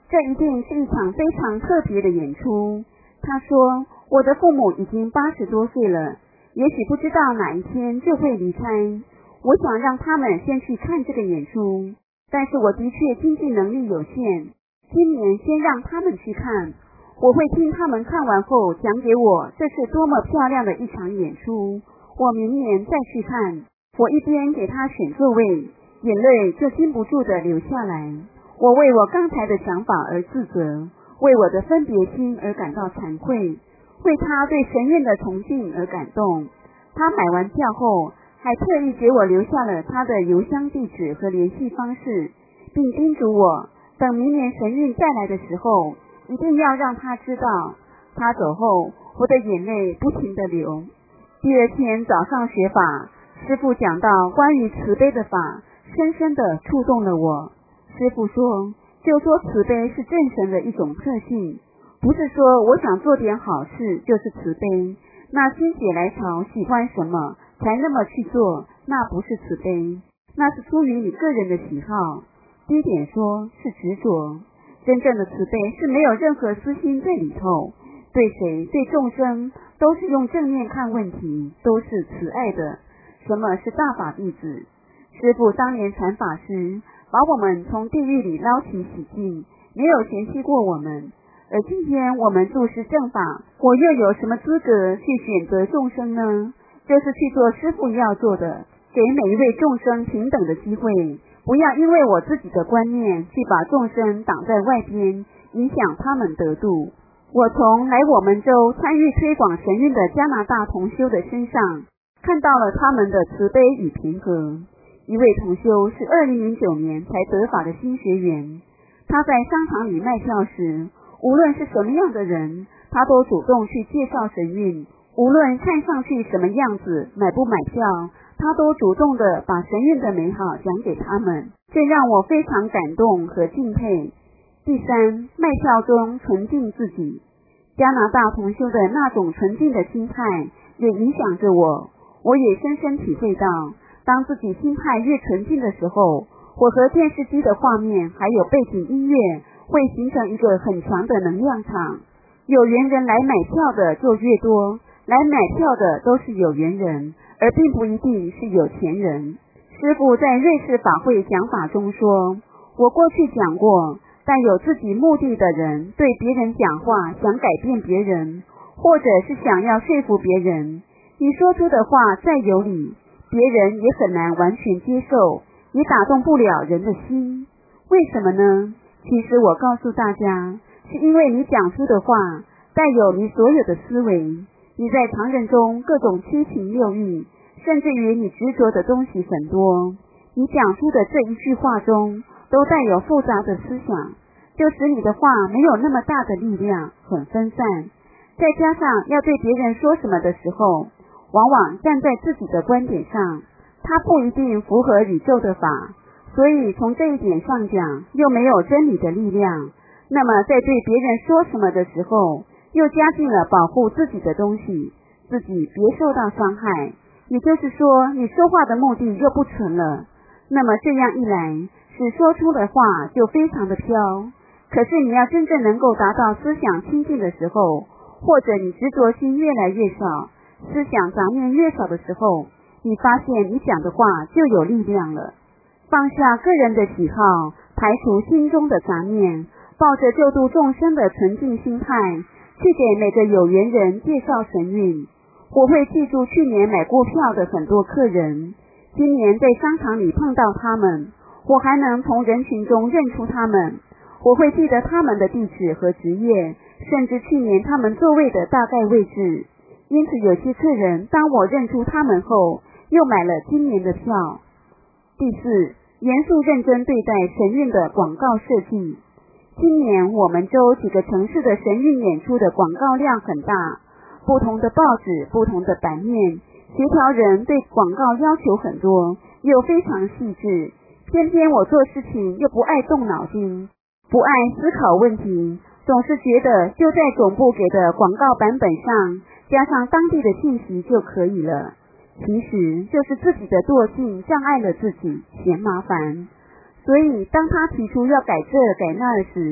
这一定是一场非常特别的演出。他说，我的父母已经80多岁了，也许不知道哪一天就会离开，我想让他们先去看这个演出，但是我的确经济能力有限，今年先让他们去看，我会听他们看完后讲给我这是多么漂亮的一场演出，我明年再去看。我一边给他选座位，眼泪就禁不住的流下来。我为我刚才的想法而自责，为我的分别心而感到惭愧，为他对神院的崇敬而感动。他买完票后还特意给我留下了他的邮箱地址和联系方式，并叮嘱我等明年神运再来的时候一定要让他知道。他走后，我的眼泪不停地流。第二天早上学法，师父讲到关于慈悲的法，深深地触动了我。师父说，就说慈悲是正神的一种特性，不是说我想做点好事就是慈悲，那心血来潮喜欢什么才那么去做，那不是慈悲，那是出于你个人的喜好。低点说是执着，真正的慈悲是没有任何私心在里头，对谁对众生都是用正面看问题，都是慈爱的。什么是大法弟子？师父当年传法时把我们从地狱里捞起洗净，没有嫌弃过我们。而今天我们注释正法，我又有什么资格去选择众生呢？就是去做师父要做的，给每一位众生平等的机会，不要因为我自己的观念去把众生挡在外边，影响他们得度。我从来我们州参与推广神运的加拿大同修的身上看到了他们的慈悲与平和。一位同修是2009年才得法的新学员，他在商场里卖票时，无论是什么样的人，他都主动去介绍神运，无论看上去什么样子，买不买票，他都主动的把神运的美好讲给他们，这让我非常感动和敬佩。第三，卖票中纯净自己。加拿大同修的那种纯净的心态也影响着我，我也深深体会到，当自己心态越纯净的时候，我和电视机的画面还有背景音乐会形成一个很强的能量场。有缘人来买票的就越多，来买票的都是有缘人，而并不一定是有钱人。师父在瑞士法会讲法中说，我过去讲过，但有自己目的的人对别人讲话，想改变别人，或者是想要说服别人，你说出的话再有理，别人也很难完全接受，也打动不了人的心。为什么呢？其实我告诉大家，是因为你讲出的话带有你所有的思维，你在常人中各种七情六欲，甚至于你执着的东西很多，你讲出的这一句话中都带有复杂的思想，就使你的话没有那么大的力量，很分散。再加上要对别人说什么的时候，往往站在自己的观点上，它不一定符合宇宙的法，所以从这一点上讲，又没有真理的力量。那么在对别人说什么的时候，又加进了保护自己的东西，自己别受到伤害，也就是说你说话的目的又不纯了。那么这样一来，使说出的话就非常的飘。可是你要真正能够达到思想清净的时候，或者你执着心越来越少，思想杂念越少的时候，你发现你讲的话就有力量了。放下个人的喜好，排除心中的杂念，抱着救度众生的纯净心态，去给每个有缘人介绍神运。我会记住去年买过票的很多客人，今年在商场里碰到他们，我还能从人群中认出他们。我会记得他们的地址和职业，甚至去年他们座位的大概位置。因此有些客人当我认出他们后，又买了今年的票。第四，严肃认真对待神运的广告设计。今年我们州几个城市的神运演出的广告量很大，不同的报纸，不同的版面，协调人对广告要求很多，又非常细致。偏偏我做事情又不爱动脑筋，不爱思考问题，总是觉得就在总部给的广告版本上加上当地的信息就可以了。其实就是自己的惰性障碍了自己，嫌麻烦。所以当他提出要改这改那时，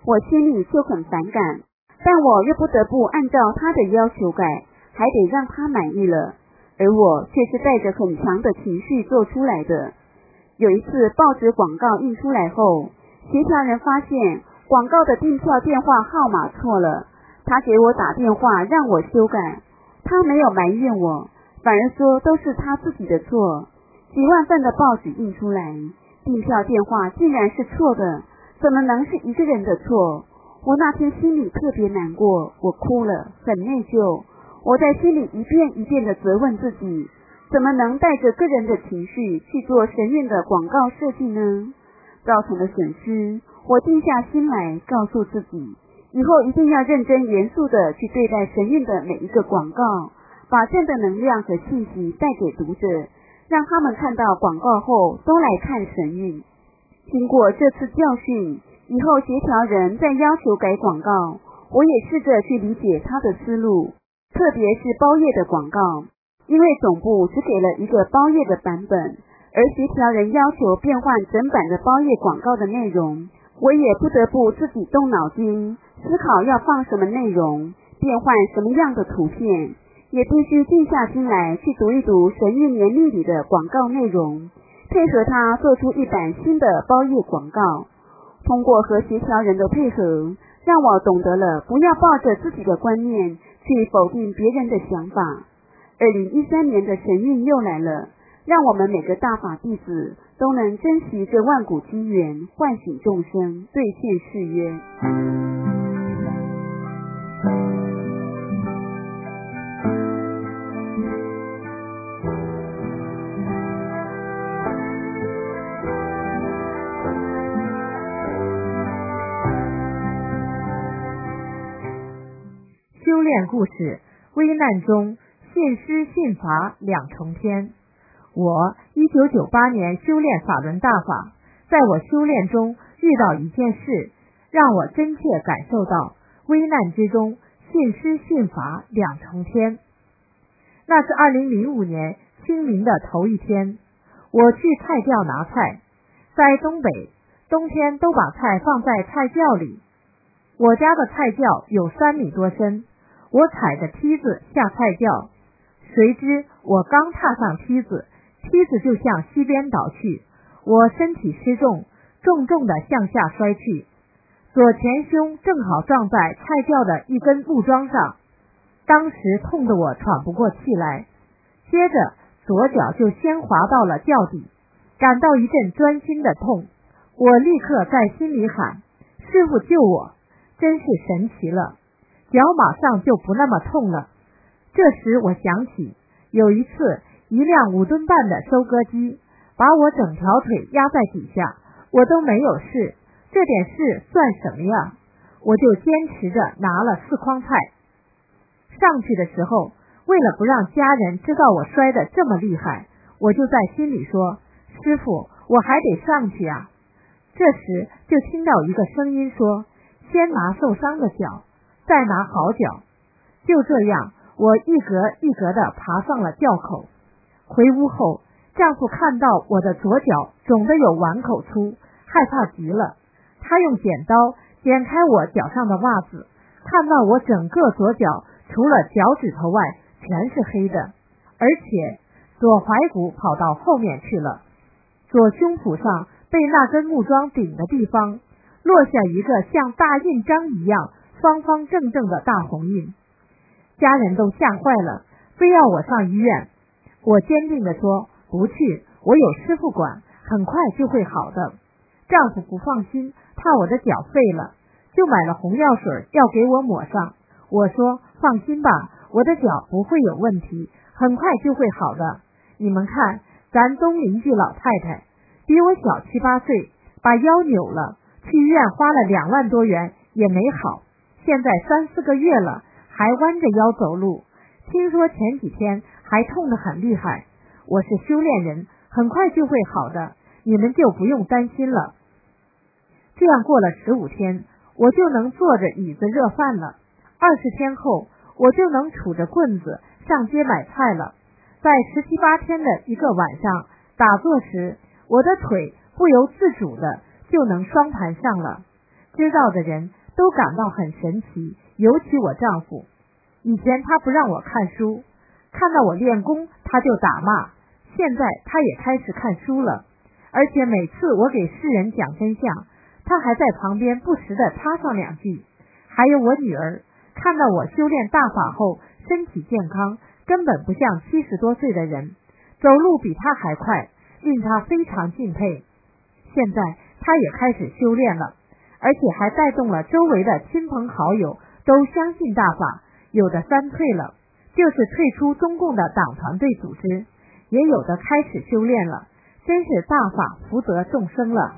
我心里就很反感，但我又不得不按照他的要求改，还得让他满意了，而我却是带着很强的情绪做出来的。有一次报纸广告印出来后，协调人发现广告的订票电话号码错了，他给我打电话让我修改，他没有埋怨我，反而说都是他自己的错。几万份的报纸印出来，订票电话竟然是错的，怎么能是一个人的错？我那天心里特别难过，我哭了，很内疚。我在心里一遍一遍地责问自己，怎么能带着个人的情绪去做神韵的广告设计呢？造成了损失，我定下心来告诉自己，以后一定要认真严肃地去对待神韵的每一个广告，把正的能量和信息带给读者，让他们看到广告后都来看神韵。经过这次教训，以后协调人再要求改广告，我也试着去理解他的思路，特别是包页的广告，因为总部只给了一个包页的版本，而协调人要求变换整版的包页广告的内容，我也不得不自己动脑筋，思考要放什么内容，变换什么样的图片，也必须静下心来去读一读神韵年历里的广告内容，配合他做出一版新的包页广告。通过和协调人的配合，让我懂得了不要抱着自己的观念去否定别人的想法。2013年的神韵又来了，让我们每个大法弟子都能珍惜这万古机缘，唤醒众生，兑现誓约。 修炼故事，危难中信师信法两重天。我1998年修炼法轮大法，在我修炼中遇到一件事，让我真切感受到危难之中信师信法两重天。那是2005年清明的头一天，我去菜窖拿菜，在东北冬天都把菜放在菜窖里，我家的菜窖有3米多深，我踩着梯子下菜窖，谁知我刚踏上梯子，梯子就向西边倒去，我身体失重，重重地向下摔去，左前胸正好撞在菜窖的一根木桩上，当时痛得我喘不过气来，接着左脚就先滑到了窖底，感到一阵钻心的痛，我立刻在心里喊：师父救我！真是神奇了，脚马上就不那么痛了。这时我想起有一次一辆5吨半的收割机把我整条腿压在底下，我都没有事，这点事算什么呀？我就坚持着拿了4筐菜上去的时候，为了不让家人知道我摔得这么厉害，我就在心里说：师父，我还得上去啊。这时就听到一个声音说：先拿受伤的脚，再拿好脚。就这样，我一格一格地爬上了窖口。回屋后，丈夫看到我的左脚肿得有碗口粗，害怕极了。他用剪刀剪开我脚上的袜子，看到我整个左脚除了脚趾头外全是黑的，而且左踝骨跑到后面去了，左胸脯上被那根木桩顶的地方落下一个像大印章一样方方正正的大红印。家人都吓坏了，非要我上医院。我坚定地说：不去，我有师父管，很快就会好的。丈夫不放心，怕我的脚废了，就买了红药水要给我抹上。我说：放心吧，我的脚不会有问题，很快就会好的。你们看，咱东邻居老太太比我小7、8岁，把腰扭了，去医院花了2万多元也没好，现在3、4个月了，还弯着腰走路，听说前几天还痛得很厉害。我是修炼人，很快就会好的，你们就不用担心了。这样过了15天，我就能坐着椅子热饭了。20天后，我就能杵着棍子上街买菜了。在17、8天的一个晚上打坐时，我的腿不由自主的就能双盘上了。 知道的人都感到很神奇，尤其我丈夫。以前他不让我看书，看到我练功他就打骂，现在他也开始看书了，而且每次我给世人讲真相，他还在旁边不时地插上两句。还有我女儿，看到我修炼大法后身体健康，根本不像70多岁的人，走路比他还快，令他非常敬佩。现在他也开始修炼了，而且还带动了周围的亲朋好友都相信大法，有的3退了，就是退出中共的党团队组织，也有的开始修炼了，真是大法福泽众生了。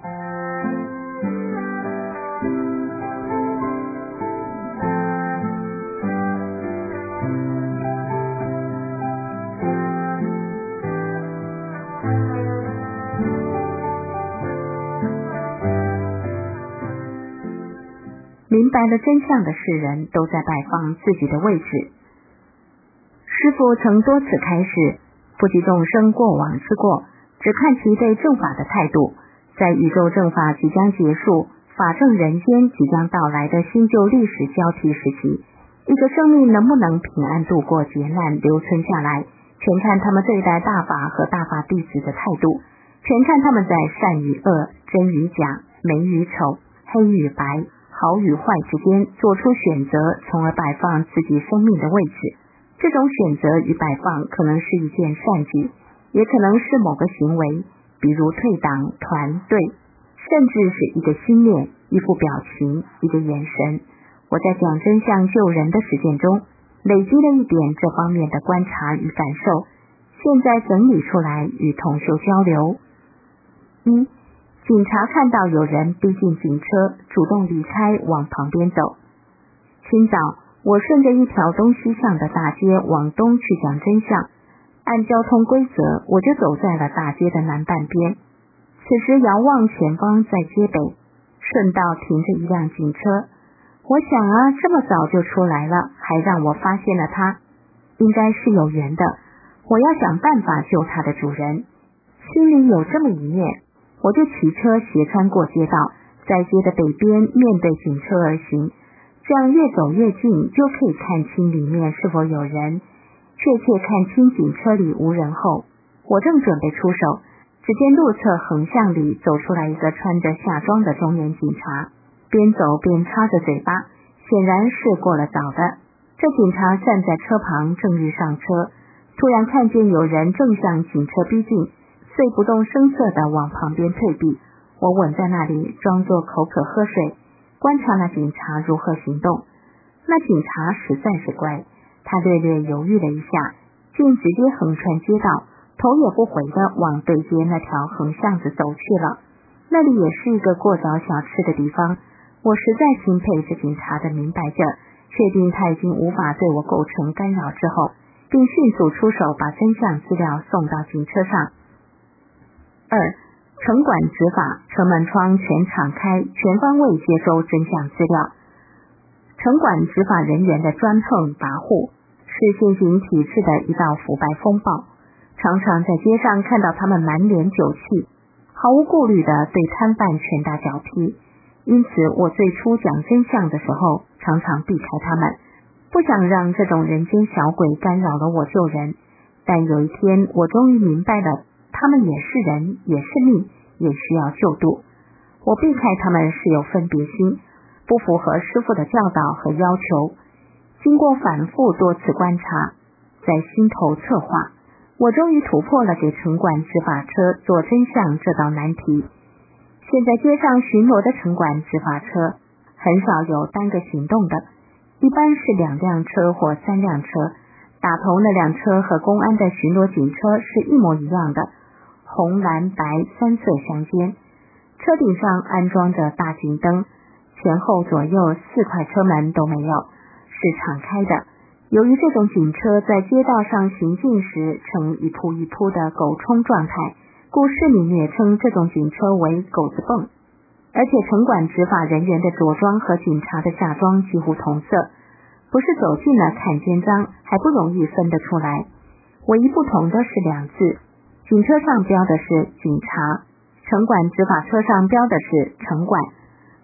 明白了真相的世人都在摆放自己的位置。师父曾多次开示，不计众生过往之过，只看其对正法的态度。在宇宙正法即将结束，法正人间即将到来的新旧历史交替时期，一个生命能不能平安度过劫难留存下来，全看他们对待大法和大法弟子的态度，全看他们在善与恶、真与假、美与丑、黑与白、好与坏之间做出选择，从而摆放自己生命的位置。这种选择与摆放可能是一件善举，也可能是某个行为，比如退党、团队，甚至是一个心念、一副表情、一个眼神。我在讲真相救人的实践中，累积了一点这方面的观察与感受，现在整理出来与同修交流。一、警察看到有人逼近警车，主动离开，往旁边走。清早，我顺着一条东西向的大街往东去讲真相，按交通规则，我就走在了大街的南半边。此时遥望前方，在街北，顺道停着一辆警车。我想啊，这么早就出来了，还让我发现了他，应该是有缘的，我要想办法救他的主人。心里有这么一念，我就骑车斜穿过街道，在街的北边面对警车而行，这样越走越近，就可以看清里面是否有人。确切看清警车里无人后，我正准备出手，只见路侧横向里走出来一个穿着夏装的中年警察，边走边插着嘴巴，显然是过了早的。这警察站在车旁，正欲上车，突然看见有人正向警车逼近，遂不动声色地往旁边退避。我稳在那里，装作口渴喝水，观察那警察如何行动。那警察实在是乖，他略略犹豫了一下，竟直接横穿街道，头也不回地往对街那条横巷子走去了。那里也是一个过早小吃的地方。我实在钦佩这警察的明白劲儿，确定他已经无法对我构成干扰之后，并迅速出手把真相资料送到警车上。二、城管执法，车门窗全敞开，全方位接收真相资料。城管执法人员的专横跋扈，是现行体制的一道腐败风暴，常常在街上看到他们满脸酒气，毫无顾虑地对摊贩拳打脚踢。因此我最初讲真相的时候，常常避开他们，不想让这种人间小鬼干扰了我救人。但有一天，我终于明白了，他们也是人，也是命，也需要救度。我避开他们是有分别心，不符合师父的教导和要求。经过反复多次观察，在心头策划，我终于突破了给城管执法车做真相这道难题。现在街上巡逻的城管执法车很少有单个行动的，一般是2辆车或3辆车。打头那辆车和公安的巡逻警车是一模一样的，红蓝白3色相间，车顶上安装着大警灯，前后左右4块车门都没有，是敞开的。由于这种警车在街道上行进时呈一扑一扑的狗冲状态，故市民也称这种警车为狗子蹦。而且城管执法人员的着装和警察的下装几乎同色，不是走近了看肩章还不容易分得出来。唯一不同的是2字，警车上标的是警察，城管执法车上标的是城管。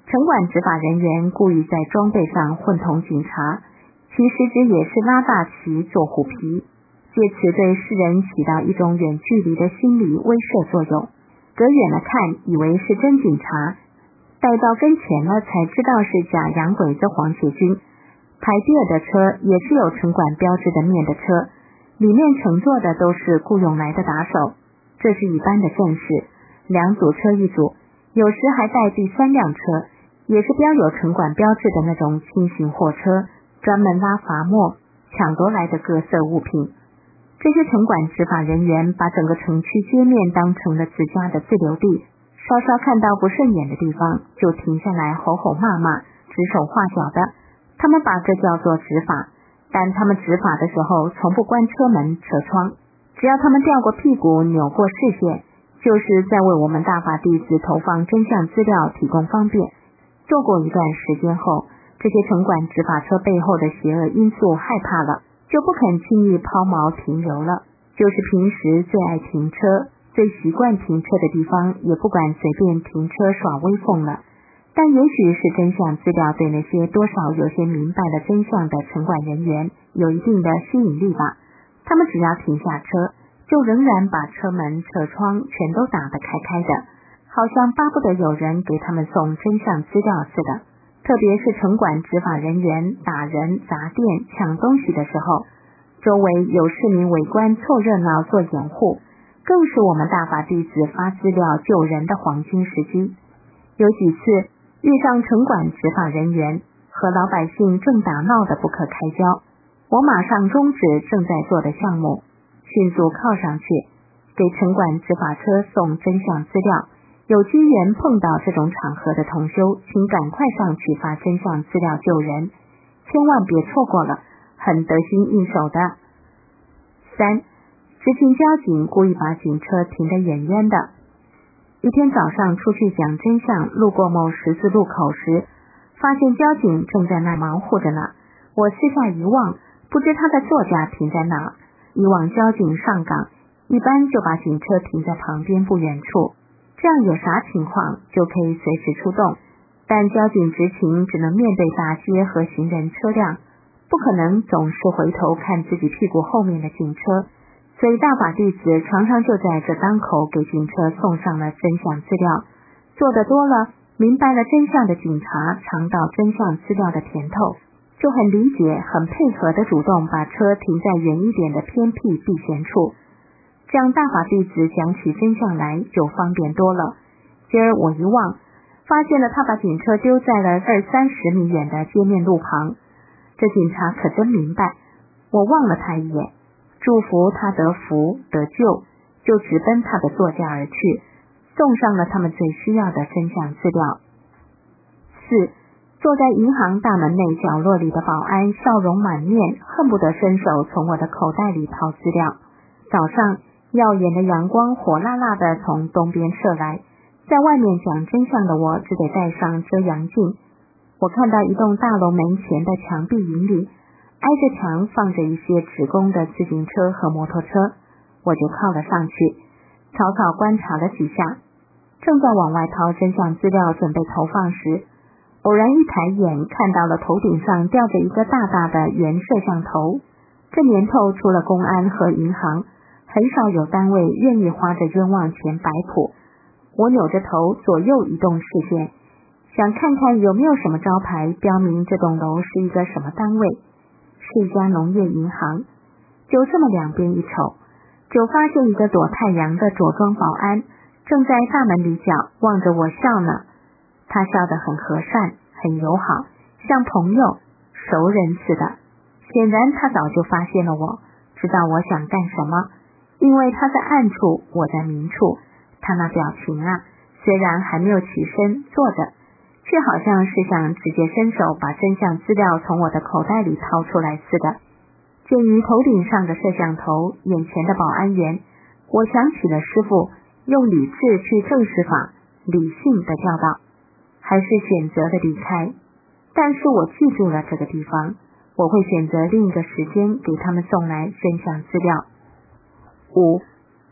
城管执法人员故意在装备上混同警察，其实质也是拉大旗做虎皮，借此对世人起到一种远距离的心理威慑作用。隔远了看以为是真警察，待到跟前了才知道是假洋鬼子黄协军。排第二的车也是有城管标志的面的车，里面乘坐的都是雇佣来的打手，这是一般的正事。2组车一组，有时还带第3辆车，也是标有城管标志的那种轻型货车，专门拉罚没、抢夺来的各色物品。这些城管执法人员把整个城区街面当成了自家的自留地，稍稍看到不顺眼的地方就停下来吼吼骂骂、指手画脚的。他们把这叫做执法，但他们执法的时候从不关车门车窗，只要他们掉过屁股扭过视线，就是在为我们大法弟子投放真相资料提供方便。做过一段时间后，这些城管执法车背后的邪恶因素害怕了，就不肯轻易抛锚停留了，就是平时最爱停车、最习惯停车的地方也不敢随便停车耍威风了。但也许是真相资料对那些多少有些明白了真相的城管人员有一定的吸引力吧，他们只要停下车，就仍然把车门车窗全都打得开开的，好像巴不得有人给他们送真相资料似的。特别是城管执法人员打人、砸店、抢东西的时候，周围有市民围观凑热闹做掩护，更是我们大法弟子发资料救人的黄金时机。有几次遇上城管执法人员和老百姓正打闹的不可开交，我马上终止正在做的项目，迅速靠上去给城管执法车送真相资料。有机缘碰到这种场合的同修，请赶快上去发真相资料救人，千万别错过了，很得心应手的。3. 执勤交警故意把警车停得远远的。一天早上出去讲真相，路过某十字路口时，发现交警正在那忙活着呢。我私下一望，不知他的座驾停在哪。以往交警上岗，一般就把警车停在旁边不远处，这样有啥情况就可以随时出动。但交警执勤只能面对大街和行人车辆，不可能总是回头看自己屁股后面的警车，所以大法弟子常常就在这当口给警车送上了真相资料。做得多了，明白了真相的警察尝到真相资料的甜头，就很理解、很配合的主动把车停在远一点的偏僻避嫌处，这样大法弟子讲起真相来就方便多了。今儿我一望，发现了他把警车丢在了20-30米远的街面路旁。这警察可真明白，我望了他一眼，祝福他得福得救，就直奔他的座驾而去，送上了他们最需要的真相资料。4. 坐在银行大门内角落里的保安笑容满面，恨不得伸手从我的口袋里掏资料。早上耀眼的阳光火辣辣的从东边射来，在外面讲真相的我只得戴上遮阳镜。我看到一栋大楼门前的墙壁影里，挨着墙放着一些职工的自行车和摩托车，我就靠了上去，草草观察了几下，正在往外掏真相资料准备投放时，偶然一抬眼看到了头顶上吊着一个大大的圆摄像头。这年头除了公安和银行，很少有单位愿意花着冤枉钱摆谱。我扭着头左右移动视线，想看看有没有什么招牌标明这栋楼是一个什么单位，是一家农业银行。就这么两边一瞅，就发现一个躲太阳的着装保安正在大门里角望着我笑呢。他笑得很和善，很友好，像朋友、熟人似的。显然他早就发现了我，知道我想干什么，因为他在暗处，我在明处。他那表情啊，虽然还没有起身坐着，却好像是想直接伸手把真相资料从我的口袋里掏出来似的。鉴于头顶上的摄像头，眼前的保安员，我想起了师父用理智去证实法，理性的教导，还是选择的离开。但是我记住了这个地方，我会选择另一个时间给他们送来真相资料。5. 执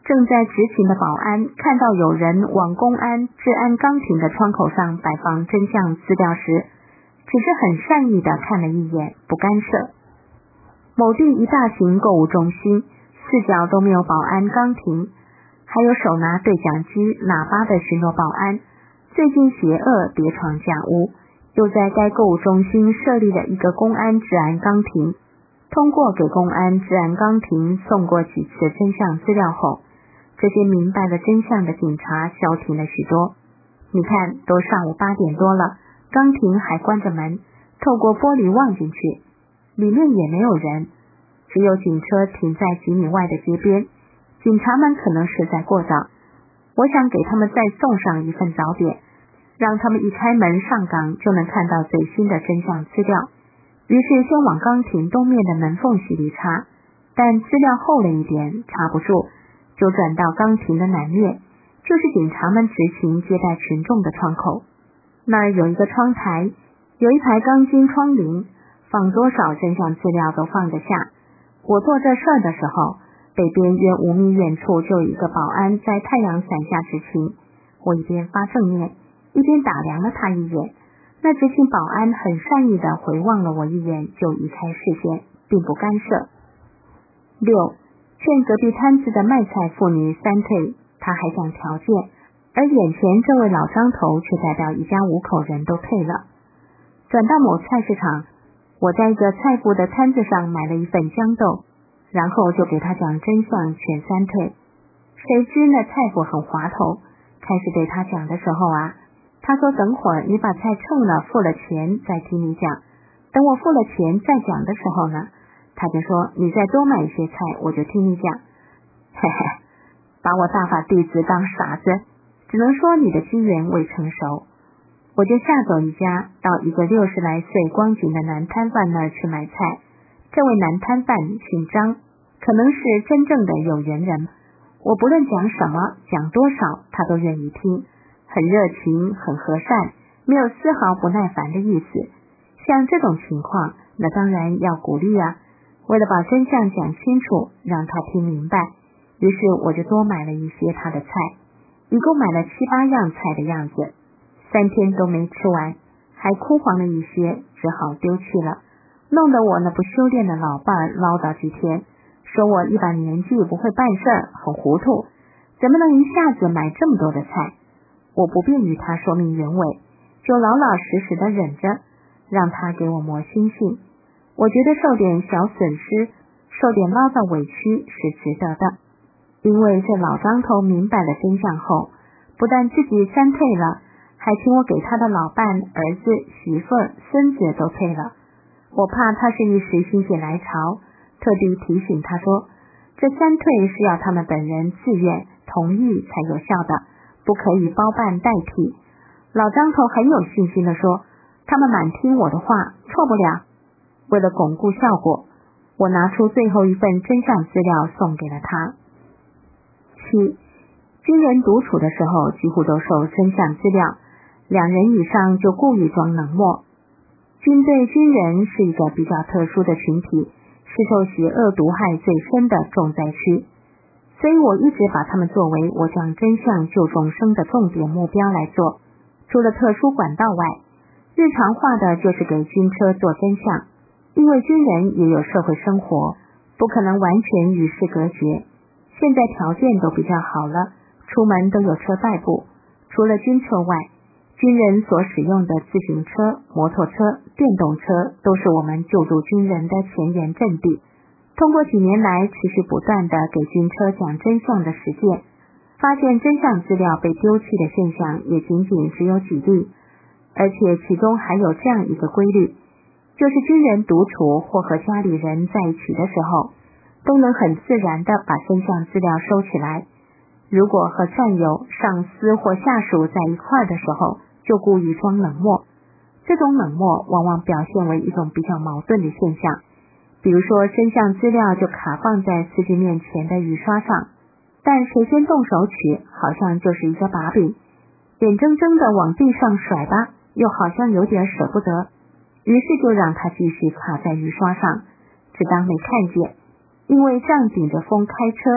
正在执勤的保安看到有人往公安治安岗亭的窗口上摆放真相资料时，只是很善意地看了一眼，不干涉。某地一大型购物中心，四角都没有保安岗亭，还有手拿对讲机喇叭的巡逻保安，最近邪恶叠床架屋，又在该购物中心设立了一个公安治安岗亭。通过给公安治安岗亭送过几次真相资料后，这些明白了真相的警察消停了许多。你看，都上午8点多了，岗亭还关着门，透过玻璃望进去，里面也没有人，只有警车停在几米外的街边，警察们可能是在过早。我想给他们再送上一份早点，让他们一开门上岗就能看到最新的真相资料。于是先往岗亭东面的门缝隙里插，但资料厚了一点，插不住，就转到岗亭的南面，就是警察们执勤接待群众的窗口。那儿有一个窗台，有一排钢筋窗棂，放多少真相资料都放得下。我做这事儿的时候，北边约5米远处就有一个保安在太阳伞下执勤，我一边发正面，一边打量了他一眼。那执勤保安很善意地回望了我一眼，就移开视线，并不干涉。6. 劝隔壁摊子的卖菜妇女3退，她还讲条件，而眼前这位老张头却代表一家5口人都退了。转到某菜市场，我在一个菜妇的摊子上买了一份豇豆，然后就给他讲真相，全3退。谁知那菜妇很滑头，开始对他讲的时候啊，他说等会儿你把菜称了付了钱再听你讲，等我付了钱再讲的时候呢，他就说你再多买一些菜我就听你讲。嘿嘿，把我大法弟子当傻子，只能说你的机缘未成熟。我就下走一家，到一个60来岁光景的男摊贩那儿去买菜。这位男摊贩姓张，可能是真正的有缘人，我不论讲什么讲多少他都愿意听，很热情很和善，没有丝毫不耐烦的意思。像这种情况，那当然要鼓励啊。为了把真相讲清楚，让他听明白，于是我就多买了一些他的菜，一共买了7、8样菜的样子，3天都没吃完，还枯黄了一些，只好丢弃了，弄得我那不修炼的老伴儿唠叨几天，说我一把年纪不会办事儿，很糊涂，怎么能一下子买这么多的菜。我不便与他说明原委，就老老实实的忍着，让他给我磨心性。我觉得受点小损失，受点唠叨委屈是值得的，因为这老张头明白了真相后，不但自己3退了，还请我给他的老伴、儿子、媳妇儿、孙子都退了。我怕他是一时心血来潮，特地提醒他说，这3退是要他们本人自愿同意才有效的，不可以包办代替。老张头很有信心地说，他们满听我的话，错不了。为了巩固效果，我拿出最后一份真相资料送给了他。7. 军人独处的时候几乎都受真相资料，2人以上就故意装冷漠。军队军人是一个比较特殊的群体，是受邪恶毒害最深的重灾区，所以我一直把他们作为我讲真相救众生的重点目标来做。除了特殊管道外，日常化的就是给军车做真相，因为军人也有社会生活，不可能完全与世隔绝。现在条件都比较好了，出门都有车代步，除了军车外，军人所使用的自行车、摩托车、电动车都是我们救助军人的前沿阵地。通过几年来持续不断的给军车讲真相的实践，发现真相资料被丢弃的现象也仅仅只有几例，而且其中还有这样一个规律，就是军人独处或和家里人在一起的时候，都能很自然地把真相资料收起来。如果和战友、上司或下属在一块的时候，就故意装冷漠。这种冷漠往往表现为一种比较矛盾的现象，比如说真相资料就卡放在司机面前的雨刷上，但谁先动手取好像就是一个把柄，眼睁睁地往地上甩吧，又好像有点舍不得，于是就让它继续卡在雨刷上，只当没看见。因为这样顶着风开车，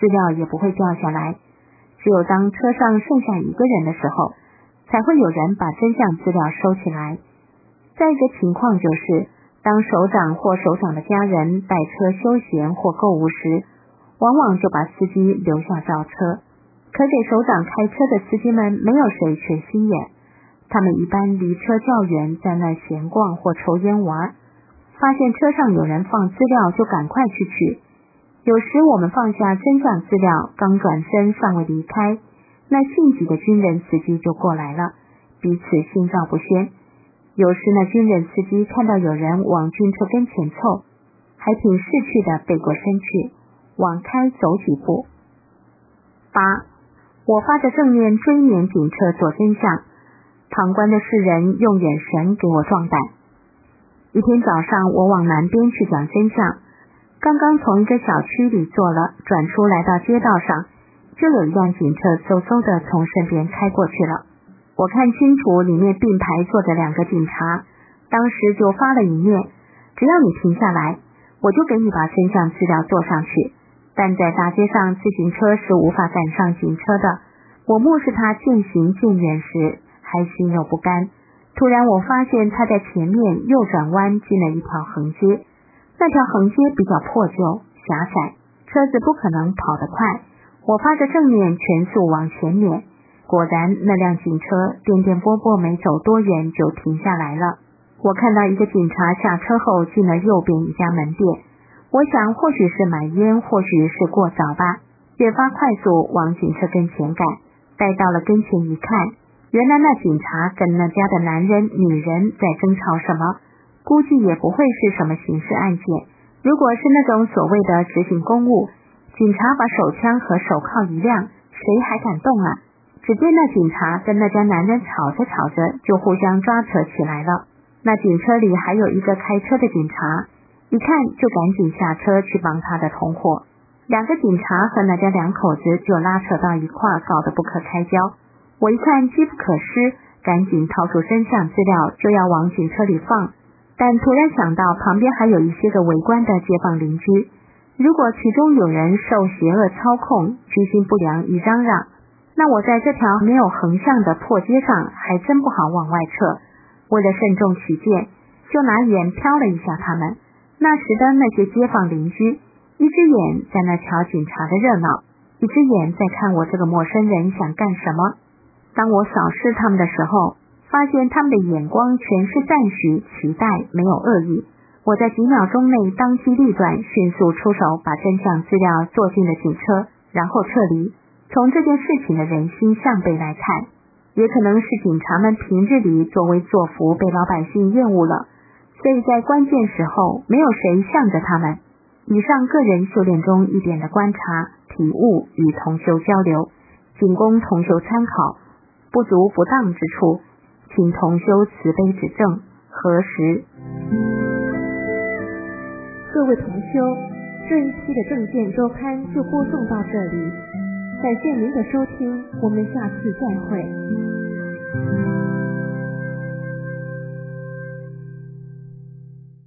资料也不会掉下来。只有当车上剩下一个人的时候，才会有人把真相资料收起来。再一个情况就是，当首长或首长的家人带车休闲或购物时，往往就把司机留下造车。可给首长开车的司机们没有谁缺心眼，他们一般离车较远，在那闲逛或抽烟玩，发现车上有人放资料就赶快去取。有时我们放下真相资料，刚转身尚未离开，那性急的军人司机就过来了，彼此心照不宣。有时那军人司机看到有人往军车跟前凑，还挺识趣的背过身去，往开走几步。8. 我发着正念追撵警车做真相，旁观的世人用眼神给我壮胆。一天早上，我往南边去讲真相，刚刚从一个小区里坐了，转出来到街道上，就有一辆警车嗖嗖的从身边开过去了。我看清楚里面并排坐着2个警察，当时就发了一念，只要你停下来，我就给你把真相资料做上去。但在大街上，自行车是无法赶上警车的。我目视他渐行渐远时，还心有不甘。突然我发现他在前面右转弯进了一条横街，那条横街比较破旧狭窄，车子不可能跑得快。我发着正念全速往前撵，果然那辆警车颠颠簸簸没走多远就停下来了。我看到一个警察下车后进了右边一家门店，我想或许是买烟，或许是过早吧，越发快速往警车跟前赶。待到了跟前一看，原来那警察跟那家的男人女人在争吵什么，估计也不会是什么刑事案件。如果是那种所谓的执行公务，警察把手枪和手铐一亮，谁还敢动啊？只见那警察跟那家男人吵着吵着就互相抓扯起来了。那警车里还有一个开车的警察，一看就赶紧下车去帮他的同伙。2个警察和那家2口子就拉扯到一块，搞得不可开交。我一看机不可失，赶紧掏出真相资料就要往警车里放，但突然想到旁边还有一些个围观的街坊邻居，如果其中有人受邪恶操控，居心不良一嚷嚷，那我在这条没有横向的破街上还真不好往外撤。为了慎重起见，就拿眼瞟了一下他们。那时的那些街坊邻居，一只眼在那瞧警察的热闹，一只眼在看我这个陌生人想干什么。当我扫视他们的时候，发现他们的眼光全是赞许期待，没有恶意。我在几秒钟内当机立断，迅速出手把真相资料做进了警车，然后撤离。从这件事情的人心向背来看，也可能是警察们平日里作威作福被老百姓厌恶了，所以在关键时候没有谁向着他们。以上个人修炼中一点的观察体悟与同修交流，仅供同修参考，不足不当之处，请同修慈悲指正，核实。 各位同修，这一期的正见周刊就播送到这里，感谢您的收听，我们下次再会。